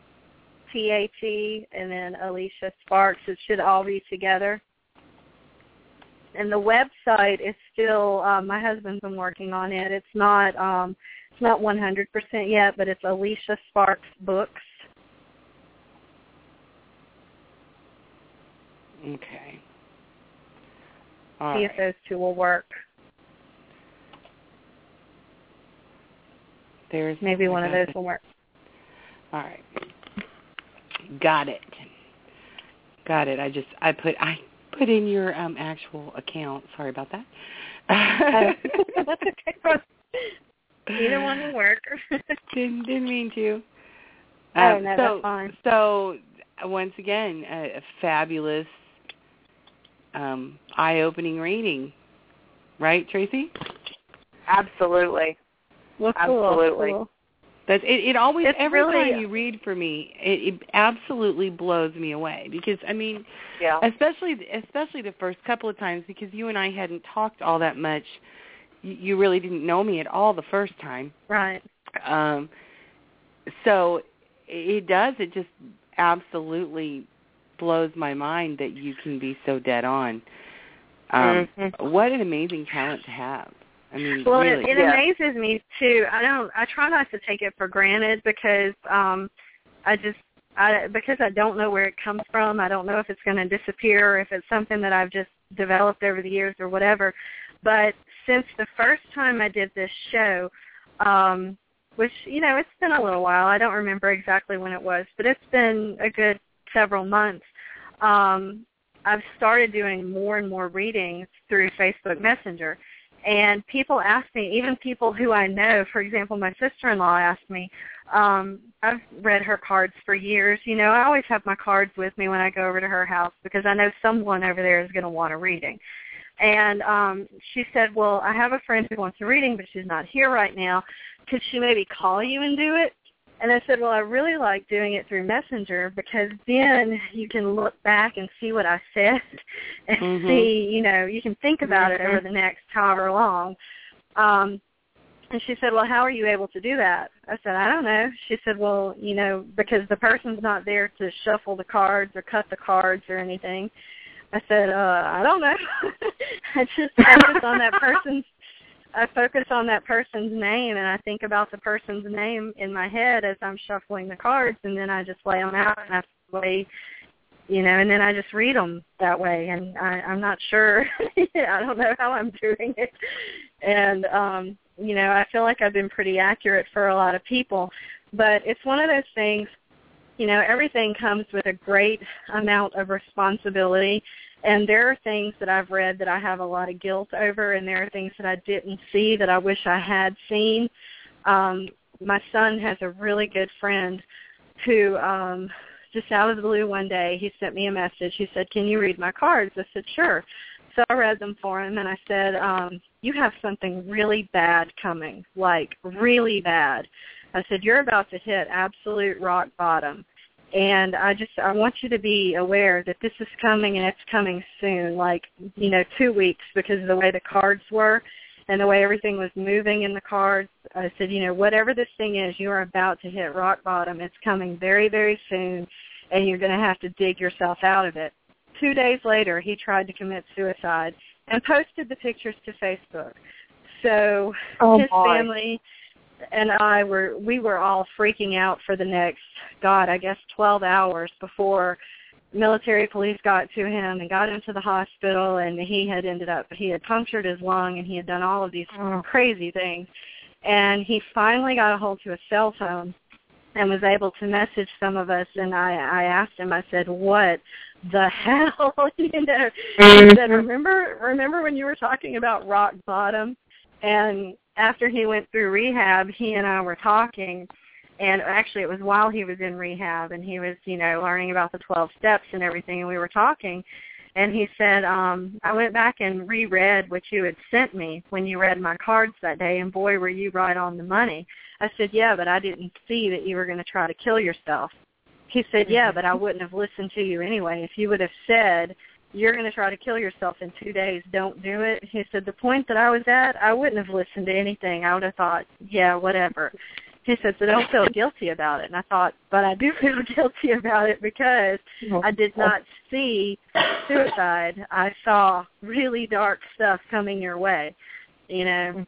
THE, and then Alicia Sparks. It should all be together. And the website is still, my husband's been working on it. It's not 100% yet, but it's Alicia Sparks Books. Okay. See if those two will work. Maybe one of those will work. All right. Got it. I put in your actual account. Sorry about that. That's okay. Either one will work. Didn't mean to. No, that's fine. So once again, a fabulous, eye-opening reading, right, Tracy? Absolutely. Well, cool. Absolutely. Cool. It always, it's every really, time you read for me, it absolutely blows me away because, I mean, yeah. especially the first couple of times, because you and I hadn't talked all that much. You really didn't know me at all the first time. Right. So it just absolutely blows my mind that you can be so dead on. What an amazing talent to have. I mean, well, really. it amazes me too. I try not to take it for granted because because I don't know where it comes from. I don't know if it's going to disappear or if it's something that I've just developed over the years or whatever. But since the first time I did this show, which, it's been a little while. I don't remember exactly when it was, but it's been a good several months. I've started doing more and more readings through Facebook Messenger. And people ask me, even people who I know, for example, my sister-in-law asked me, I've read her cards for years. I always have my cards with me when I go over to her house because I know someone over there is going to want a reading. And she said, well, I have a friend who wants a reading, but she's not here right now. Could she maybe call you and do it? And I said, well, I really like doing it through Messenger because then you can look back and see what I said and see, you can think about it over the next however long. And she said, well, how are you able to do that? I said, I don't know. She said, well, because the person's not there to shuffle the cards or cut the cards or anything. I said, I don't know. I just focus on that person's name, and I think about the person's name in my head as I'm shuffling the cards, and then I just lay them out, and I play, and then I just read them that way, and I'm not sure. I don't know how I'm doing it. And, I feel like I've been pretty accurate for a lot of people, but it's one of those things everything comes with a great amount of responsibility. And there are things that I've read that I have a lot of guilt over, and there are things that I didn't see that I wish I had seen. My son has a really good friend who, just out of the blue one day, he sent me a message. He said, "Can you read my cards?" I said, "Sure." So I read them for him, and I said, "You have something really bad coming, like really bad." I said, "You're about to hit absolute rock bottom. And I want you to be aware that this is coming, and it's coming soon, 2 weeks, because of the way the cards were and the way everything was moving in the cards." I said, whatever this thing is, you are about to hit rock bottom. It's coming very, very soon, and you're going to have to dig yourself out of it. 2 days later, he tried to commit suicide and posted the pictures to Facebook. So his family and we were all freaking out for the next, 12 hours before military police got to him and got him to the hospital, and he had punctured his lung, and he had done all of these crazy things. And he finally got a hold to a cell phone and was able to message some of us, and I asked him, I said, "What the hell?" He said, remember when you were talking about rock bottom? And after he went through rehab, he and I were talking, and actually it was while he was in rehab, and he was, learning about the 12 steps and everything, and we were talking, and he said, "I went back and reread what you had sent me when you read my cards that day, and boy, were you right on the money." I said, "Yeah, but I didn't see that you were going to try to kill yourself." He said, "Yeah, but I wouldn't have listened to you anyway. If you would have said, you're going to try to kill yourself in 2 days, don't do it." He said, "The point that I was at, I wouldn't have listened to anything. I would have thought, yeah, whatever." He said, "So don't feel guilty about it." And I thought, but I do feel guilty about it because I did not see suicide. I saw really dark stuff coming your way, And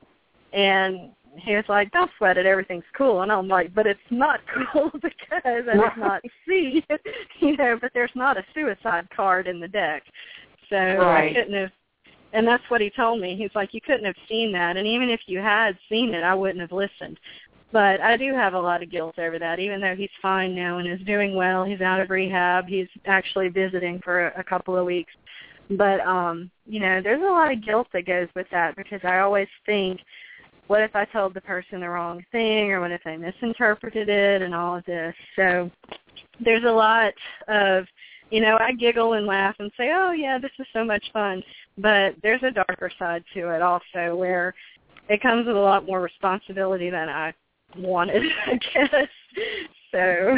he was like, "Don't sweat it, everything's cool." And I'm like, but it's not cool because I did not see, but there's not a suicide card in the deck. So I couldn't have, and that's what he told me. He's like, "You couldn't have seen that, and even if you had seen it, I wouldn't have listened." But I do have a lot of guilt over that, even though he's fine now and is doing well. He's out of rehab. He's actually visiting for a couple of weeks. But, there's a lot of guilt that goes with that, because I always think, what if I told the person the wrong thing, or what if they misinterpreted it, and all of this. So there's a lot of, I giggle and laugh and say, "Oh, yeah, this is so much fun." But there's a darker side to it also, where it comes with a lot more responsibility than I wanted, I guess. So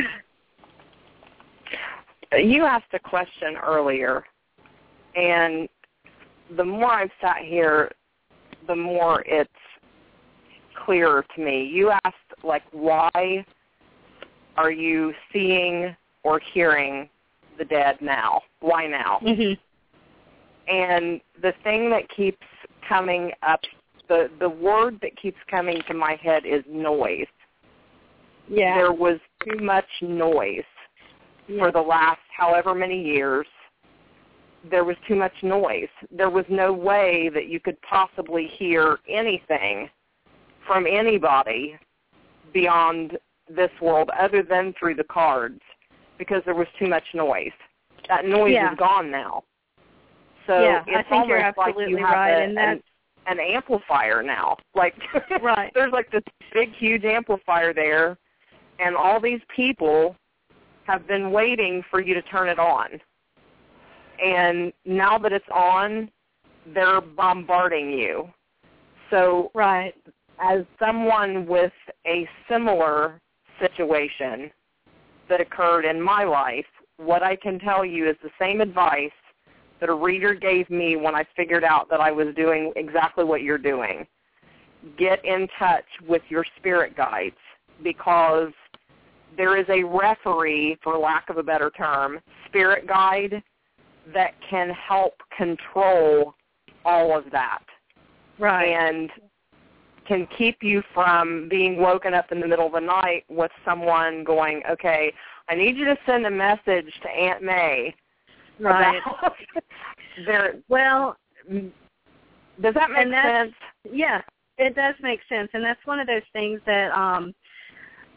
you asked a question earlier, and the more I've sat here, the more it's clearer to me. You asked, why are you seeing or hearing the dead now? Why now? Mm-hmm. And the thing that keeps coming up, the word that keeps coming to my head is noise. Yeah. There was too much noise for the last however many years. There was too much noise. There was no way that you could possibly hear anything from anybody beyond this world other than through the cards, because there was too much noise. That noise is gone now. So it's I think you're absolutely like you have right, and that's an amplifier now. Right. There's this big, huge amplifier there, and all these people have been waiting for you to turn it on. And now that it's on, they're bombarding you. So as someone with a similar situation that occurred in my life, what I can tell you is the same advice that a reader gave me when I figured out that I was doing exactly what you're doing. Get in touch with your spirit guides, because there is a referee, for lack of a better term, spirit guide that can help control all of that. Right. And can keep you from being woken up in the middle of the night with someone going, okay, I need you to send a message to Aunt May. Right. Well, does that make sense? Yeah, it does make sense. And that's one of those things that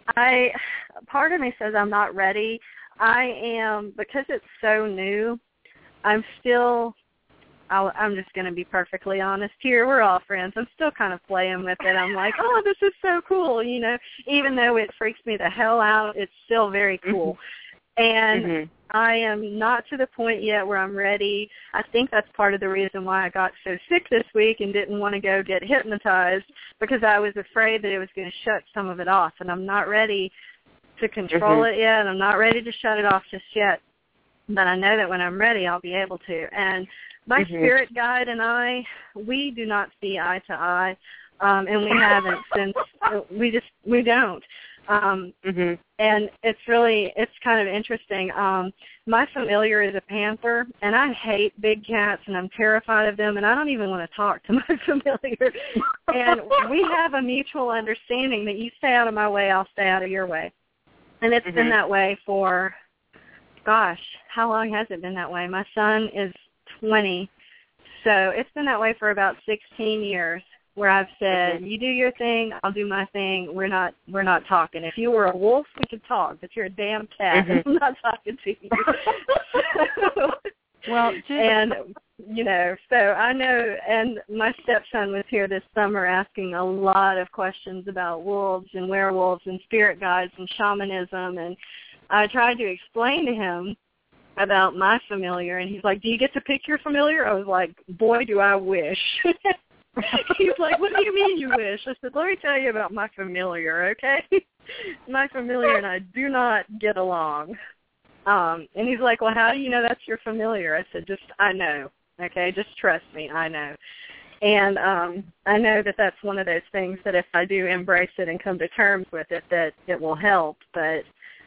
part of me says I'm not ready. I am, because it's so new, I'm just going to be perfectly honest here. We're all friends. I'm still kind of playing with it. I'm like, oh, this is so cool, you know. Even though it freaks me the hell out, it's still very cool. And I am not to the point yet where I'm ready. I think that's part of the reason why I got so sick this week and didn't want to go get hypnotized, because I was afraid that it was going to shut some of it off. And I'm not ready to control it yet. I'm not ready to shut it off just yet. But I know that when I'm ready, I'll be able to. And my spirit guide and I, we do not see eye to eye, and we haven't since we don't. And it's kind of interesting. My familiar is a panther, and I hate big cats, and I'm terrified of them, and I don't even want to talk to my familiar. And we have a mutual understanding that you stay out of my way, I'll stay out of your way. And it's been that way for, gosh, how long has it been that way? My son is 20, so it's been that way for about 16 years, where I've said, you do your thing, I'll do my thing, we're not talking. If you were a wolf, we could talk, but you're a damn cat, I'm not talking to you. Well, and, you know, so I know, and my stepson was here this summer asking a lot of questions about wolves and werewolves and spirit guides and shamanism, and I tried to explain to him about my familiar, and he's like, do you get to pick your familiar? I was like, boy, do I wish. He's like, what do you mean you wish? I said, let me tell you about my familiar, okay? My familiar and I do not get along. And he's like, well, how do you know that's your familiar? I said, I know, okay? Just trust me, I know. And I know that that's one of those things that if I do embrace it and come to terms with it, that it will help. But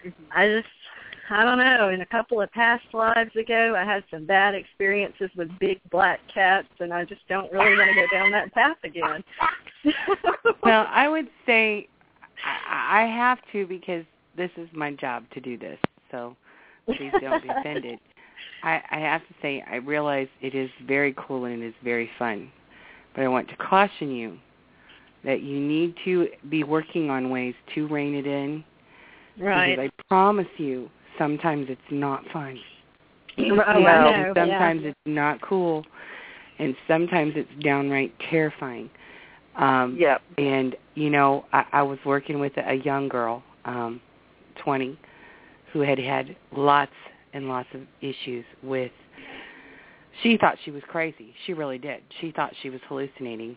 I don't know. In a couple of past lives ago, I had some bad experiences with big black cats, and I just don't really want to go down that path again. Well, I would say I have to, because this is my job to do this, so please don't be offended. I have to say I realize it is very cool and it is very fun, but I want to caution you that you need to be working on ways to rein it in. Right. Because I promise you, sometimes it's not fun. Sometimes it's not cool, and sometimes it's downright terrifying. And, you know, I was working with a young girl, 20, who had lots and lots of issues with, she thought she was crazy. She really did. She thought she was hallucinating.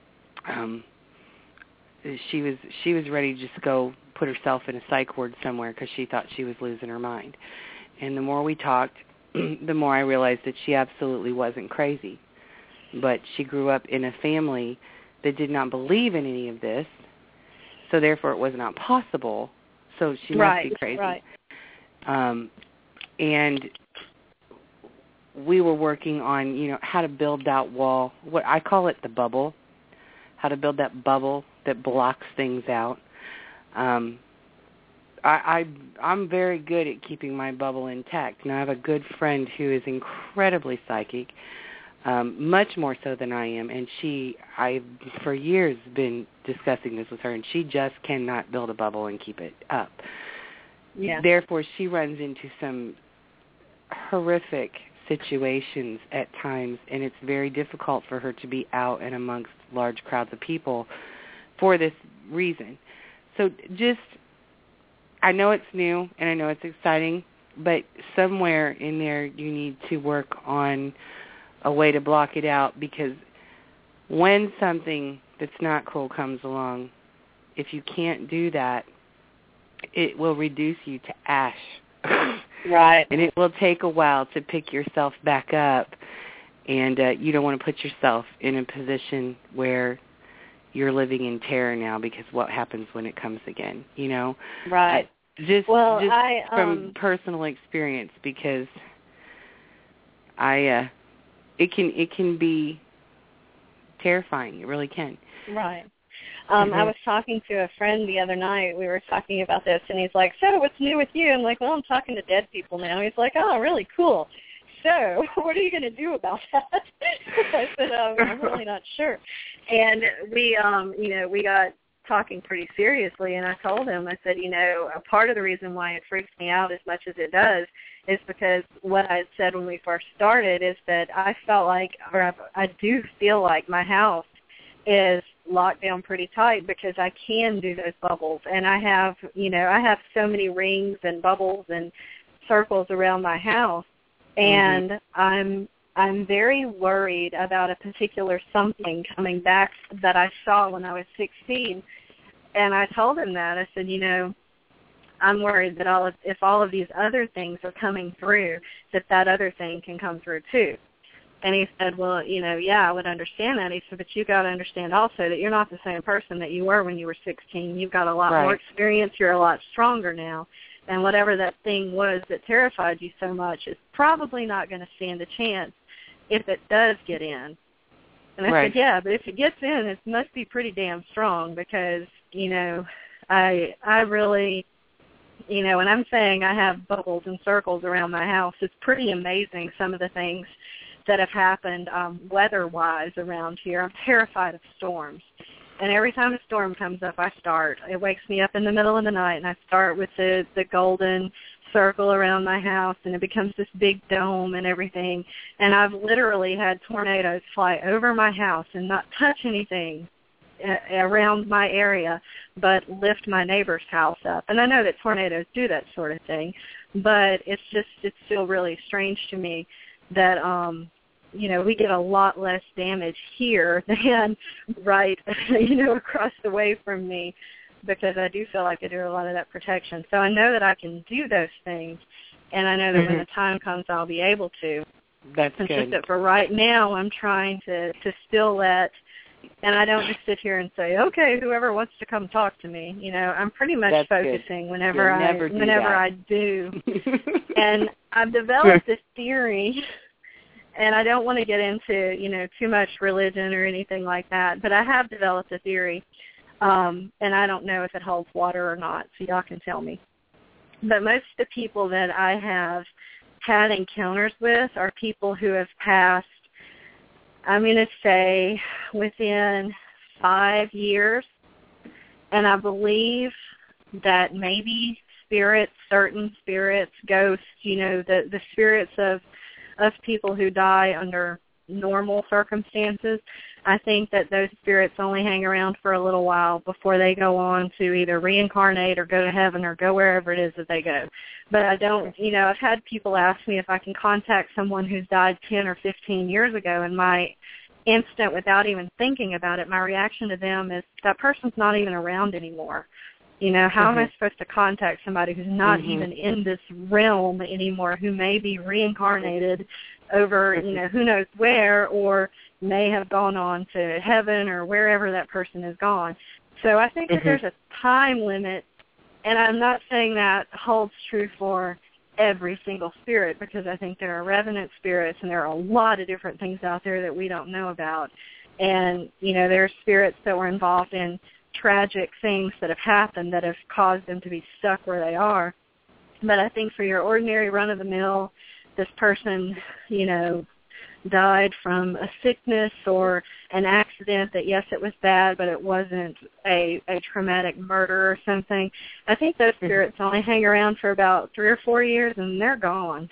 She was ready to just go put herself in a psych ward somewhere because she thought she was losing her mind. And the more we talked, the more I realized that she absolutely wasn't crazy. But she grew up in a family that did not believe in any of this, so therefore it was not possible. So she must be crazy. Right. And we were working on, you know, how to build that wall. What I call it the bubble. How to build that bubble that blocks things out. I'm very good at keeping my bubble intact. Now, I have a good friend who is incredibly psychic, much more so than I am, and I've for years been discussing this with her, and she just cannot build a bubble and keep it up. Yeah. Therefore, she runs into some horrific situations at times, and it's very difficult for her to be out and amongst large crowds of people for this reason. So I know it's new and I know it's exciting, but somewhere in there you need to work on a way to block it out, because when something that's not cool comes along, if you can't do that, it will reduce you to ash. Right. And it will take a while to pick yourself back up, and you don't want to put yourself in a position where you're living in terror now, because what happens when it comes again, you know? Right. Just from personal experience, because it can be terrifying. It really can. Right. I was talking to a friend the other night. We were talking about this, and he's like, so what's new with you? I'm like, well, I'm talking to dead people now. He's like, oh, really cool. So what are you going to do about that? I said, I'm really not sure. And we got talking pretty seriously, and I told him, I said, a part of the reason why it freaks me out as much as it does is because what I had said when we first started is that I felt like, or I do feel like my house is locked down pretty tight because I can do those bubbles, and I have so many rings and bubbles and circles around my house, and I'm very worried about a particular something coming back that I saw when I was 16, and I told him that. I said, I'm worried that if all of these other things are coming through, that other thing can come through too. And he said, well, I would understand that. He said, but you got to understand also that you're not the same person that you were when you were 16. You've got a lot more experience. You're a lot stronger now. And whatever that thing was that terrified you so much is probably not going to stand a chance if it does get in. And I said, yeah, but if it gets in, it must be pretty damn strong because, I really, when I'm saying I have bubbles and circles around my house, it's pretty amazing some of the things that have happened weather-wise around here. I'm terrified of storms. And every time a storm comes up, it wakes me up in the middle of the night, and I start with the golden circle around my house, and it becomes this big dome and everything. And I've literally had tornadoes fly over my house and not touch anything around my area, but lift my neighbor's house up. And I know that tornadoes do that sort of thing, but it's still really strange to me that we get a lot less damage here than across the way from me, because I do feel like I do a lot of that protection. So I know that I can do those things, and I know that when the time comes, I'll be able to. That's it's good. Just that for right now, I'm trying to still let, and I don't just sit here and say, okay, whoever wants to come talk to me. I'm pretty much focusing whenever I do. And I've developed this theory. And I don't want to get into, too much religion or anything like that, but I have developed a theory, and I don't know if it holds water or not, so y'all can tell me. But most of the people that I have had encounters with are people who have passed, I'm going to say, within 5 years, and I believe that maybe certain spirits, ghosts, the spirits of people who die under normal circumstances, I think that those spirits only hang around for a little while before they go on to either reincarnate or go to heaven or go wherever it is that they go. But I don't, I've had people ask me if I can contact someone who's died 10 or 15 years ago, and my instant, without even thinking about it, my reaction to them is that person's not even around anymore. How am I supposed to contact somebody who's not even in this realm anymore, who may be reincarnated over, who knows where, or may have gone on to heaven or wherever that person has gone. So I think that there's a time limit, and I'm not saying that holds true for every single spirit, because I think there are revenant spirits, and there are a lot of different things out there that we don't know about. And, there are spirits that were involved in tragic things that have happened that have caused them to be stuck where they are. But I think for your ordinary run-of-the-mill, this person, died from a sickness or an accident that, yes, it was bad, but it wasn't a traumatic murder or something. I think those spirits only hang around for about 3 or 4 years, and they're gone.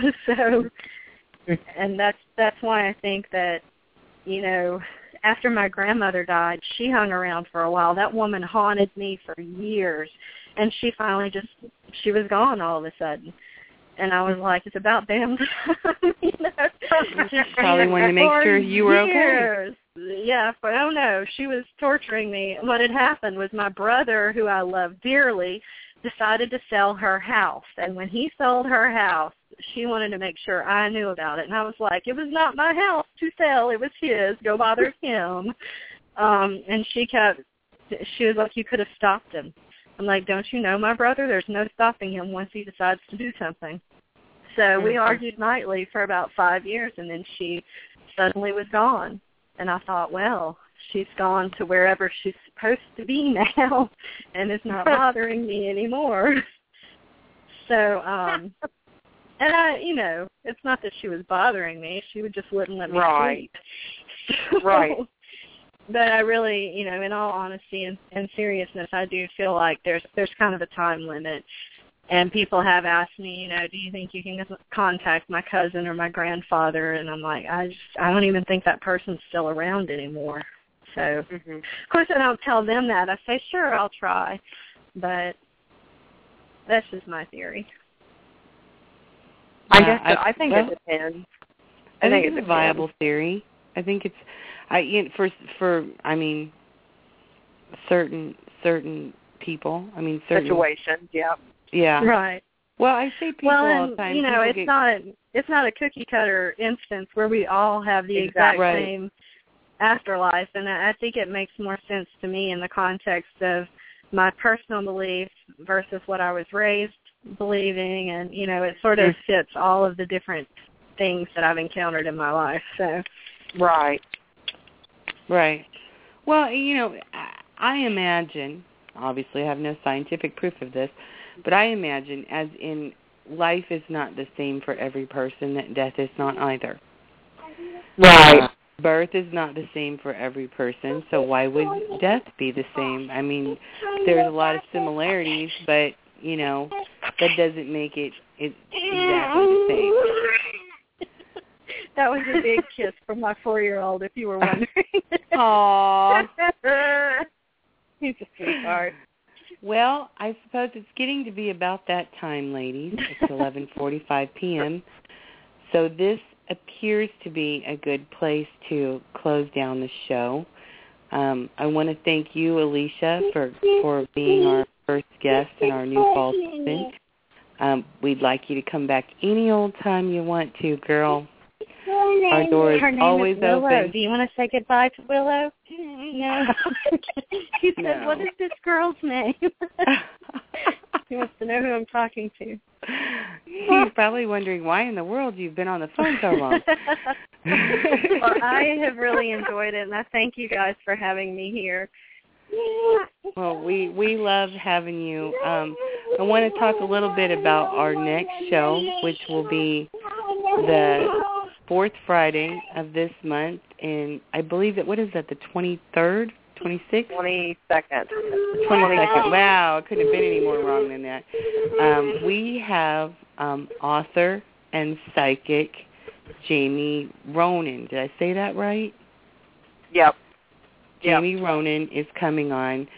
And that's why I think that, after my grandmother died, she hung around for a while. That woman haunted me for years, and she finally she was gone all of a sudden. And I was like, it's about damn time, Probably wanted to make sure you were okay. Yeah, but oh no, she was torturing me. What had happened was my brother, who I love dearly, decided to sell her house. And when he sold her house, she wanted to make sure I knew about it. And I was like, it was not my house to sell. It was his. Go bother him. And she was like, you could have stopped him. I'm like, don't you know my brother? There's no stopping him once he decides to do something. So we argued nightly for about 5 years, and then she suddenly was gone. And I thought, well, she's gone to wherever she's supposed to be now and is not bothering me anymore. So, and I, it's not that she was bothering me. She just wouldn't let me sleep. Right. But I really, in all honesty and seriousness, I do feel like there's kind of a time limit. And people have asked me, do you think you can contact my cousin or my grandfather? And I'm like, I don't even think that person's still around anymore. So, of course, I don't tell them that. I say, sure, I'll try. But that's just my theory. I think it depends. I think it's a viable theory. I think it's, certain people. Certain situations. Yeah. Yeah. Right. Well, I say people all the time. It's not a cookie cutter instance where we all have the exact same afterlife, and I think it makes more sense to me in the context of my personal beliefs versus what I was raised believing, and it sort of fits all of the different things that I've encountered in my life. So. Right. Well, I imagine, obviously I have no scientific proof of this, but I imagine as in life is not the same for every person, that death is not either. Right. Birth is not the same for every person, so why would death be the same? There's a lot of similarities, but, that doesn't make it exactly the same. That was a big kiss from my 4-year-old, if you were wondering. Aww. He's a sweetheart. Well, I suppose it's getting to be about that time, ladies. It's 11:45 p.m., so this appears to be a good place to close down the show. I want to thank you, Alicia, for being our first guest in our new fall season. We'd like you to come back any old time you want to, girl. Our door is always open. Do you want to say goodbye to Willow? No. He said, "What is this girl's name?" He wants to know who I'm talking to. He's probably wondering why in the world you've been on the phone so long. Well, I have really enjoyed it, and I thank you guys for having me here. Well, we love having you. I want to talk a little bit about our next show, which will be the fourth Friday of this month, and I believe that, what is that, the 23rd, 26th? 22nd. 22nd. Wow, it couldn't have been any more wrong than that. We have author and psychic Jamie Ronan. Did I say that right? Yep. Jamie Ronan is coming on.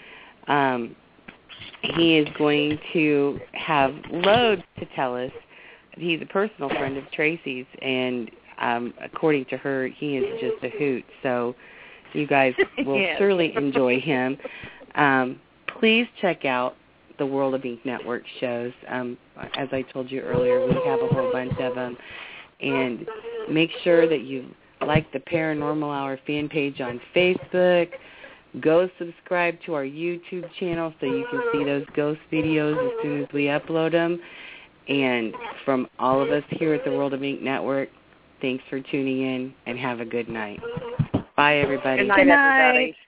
He is going to have loads to tell us. He's a personal friend of Tracy's, and according to her, he is just a hoot. So you guys will surely enjoy him. Please check out the World of Ink Network shows. As I told you earlier, we have a whole bunch of them. And make sure that you like the Paranormal Hour fan page on Facebook. Go subscribe to our YouTube channel so you can see those ghost videos as soon as we upload them. And from all of us here at the World of Ink Network, thanks for tuning in, and have a good night. Bye, everybody. Good night, everybody.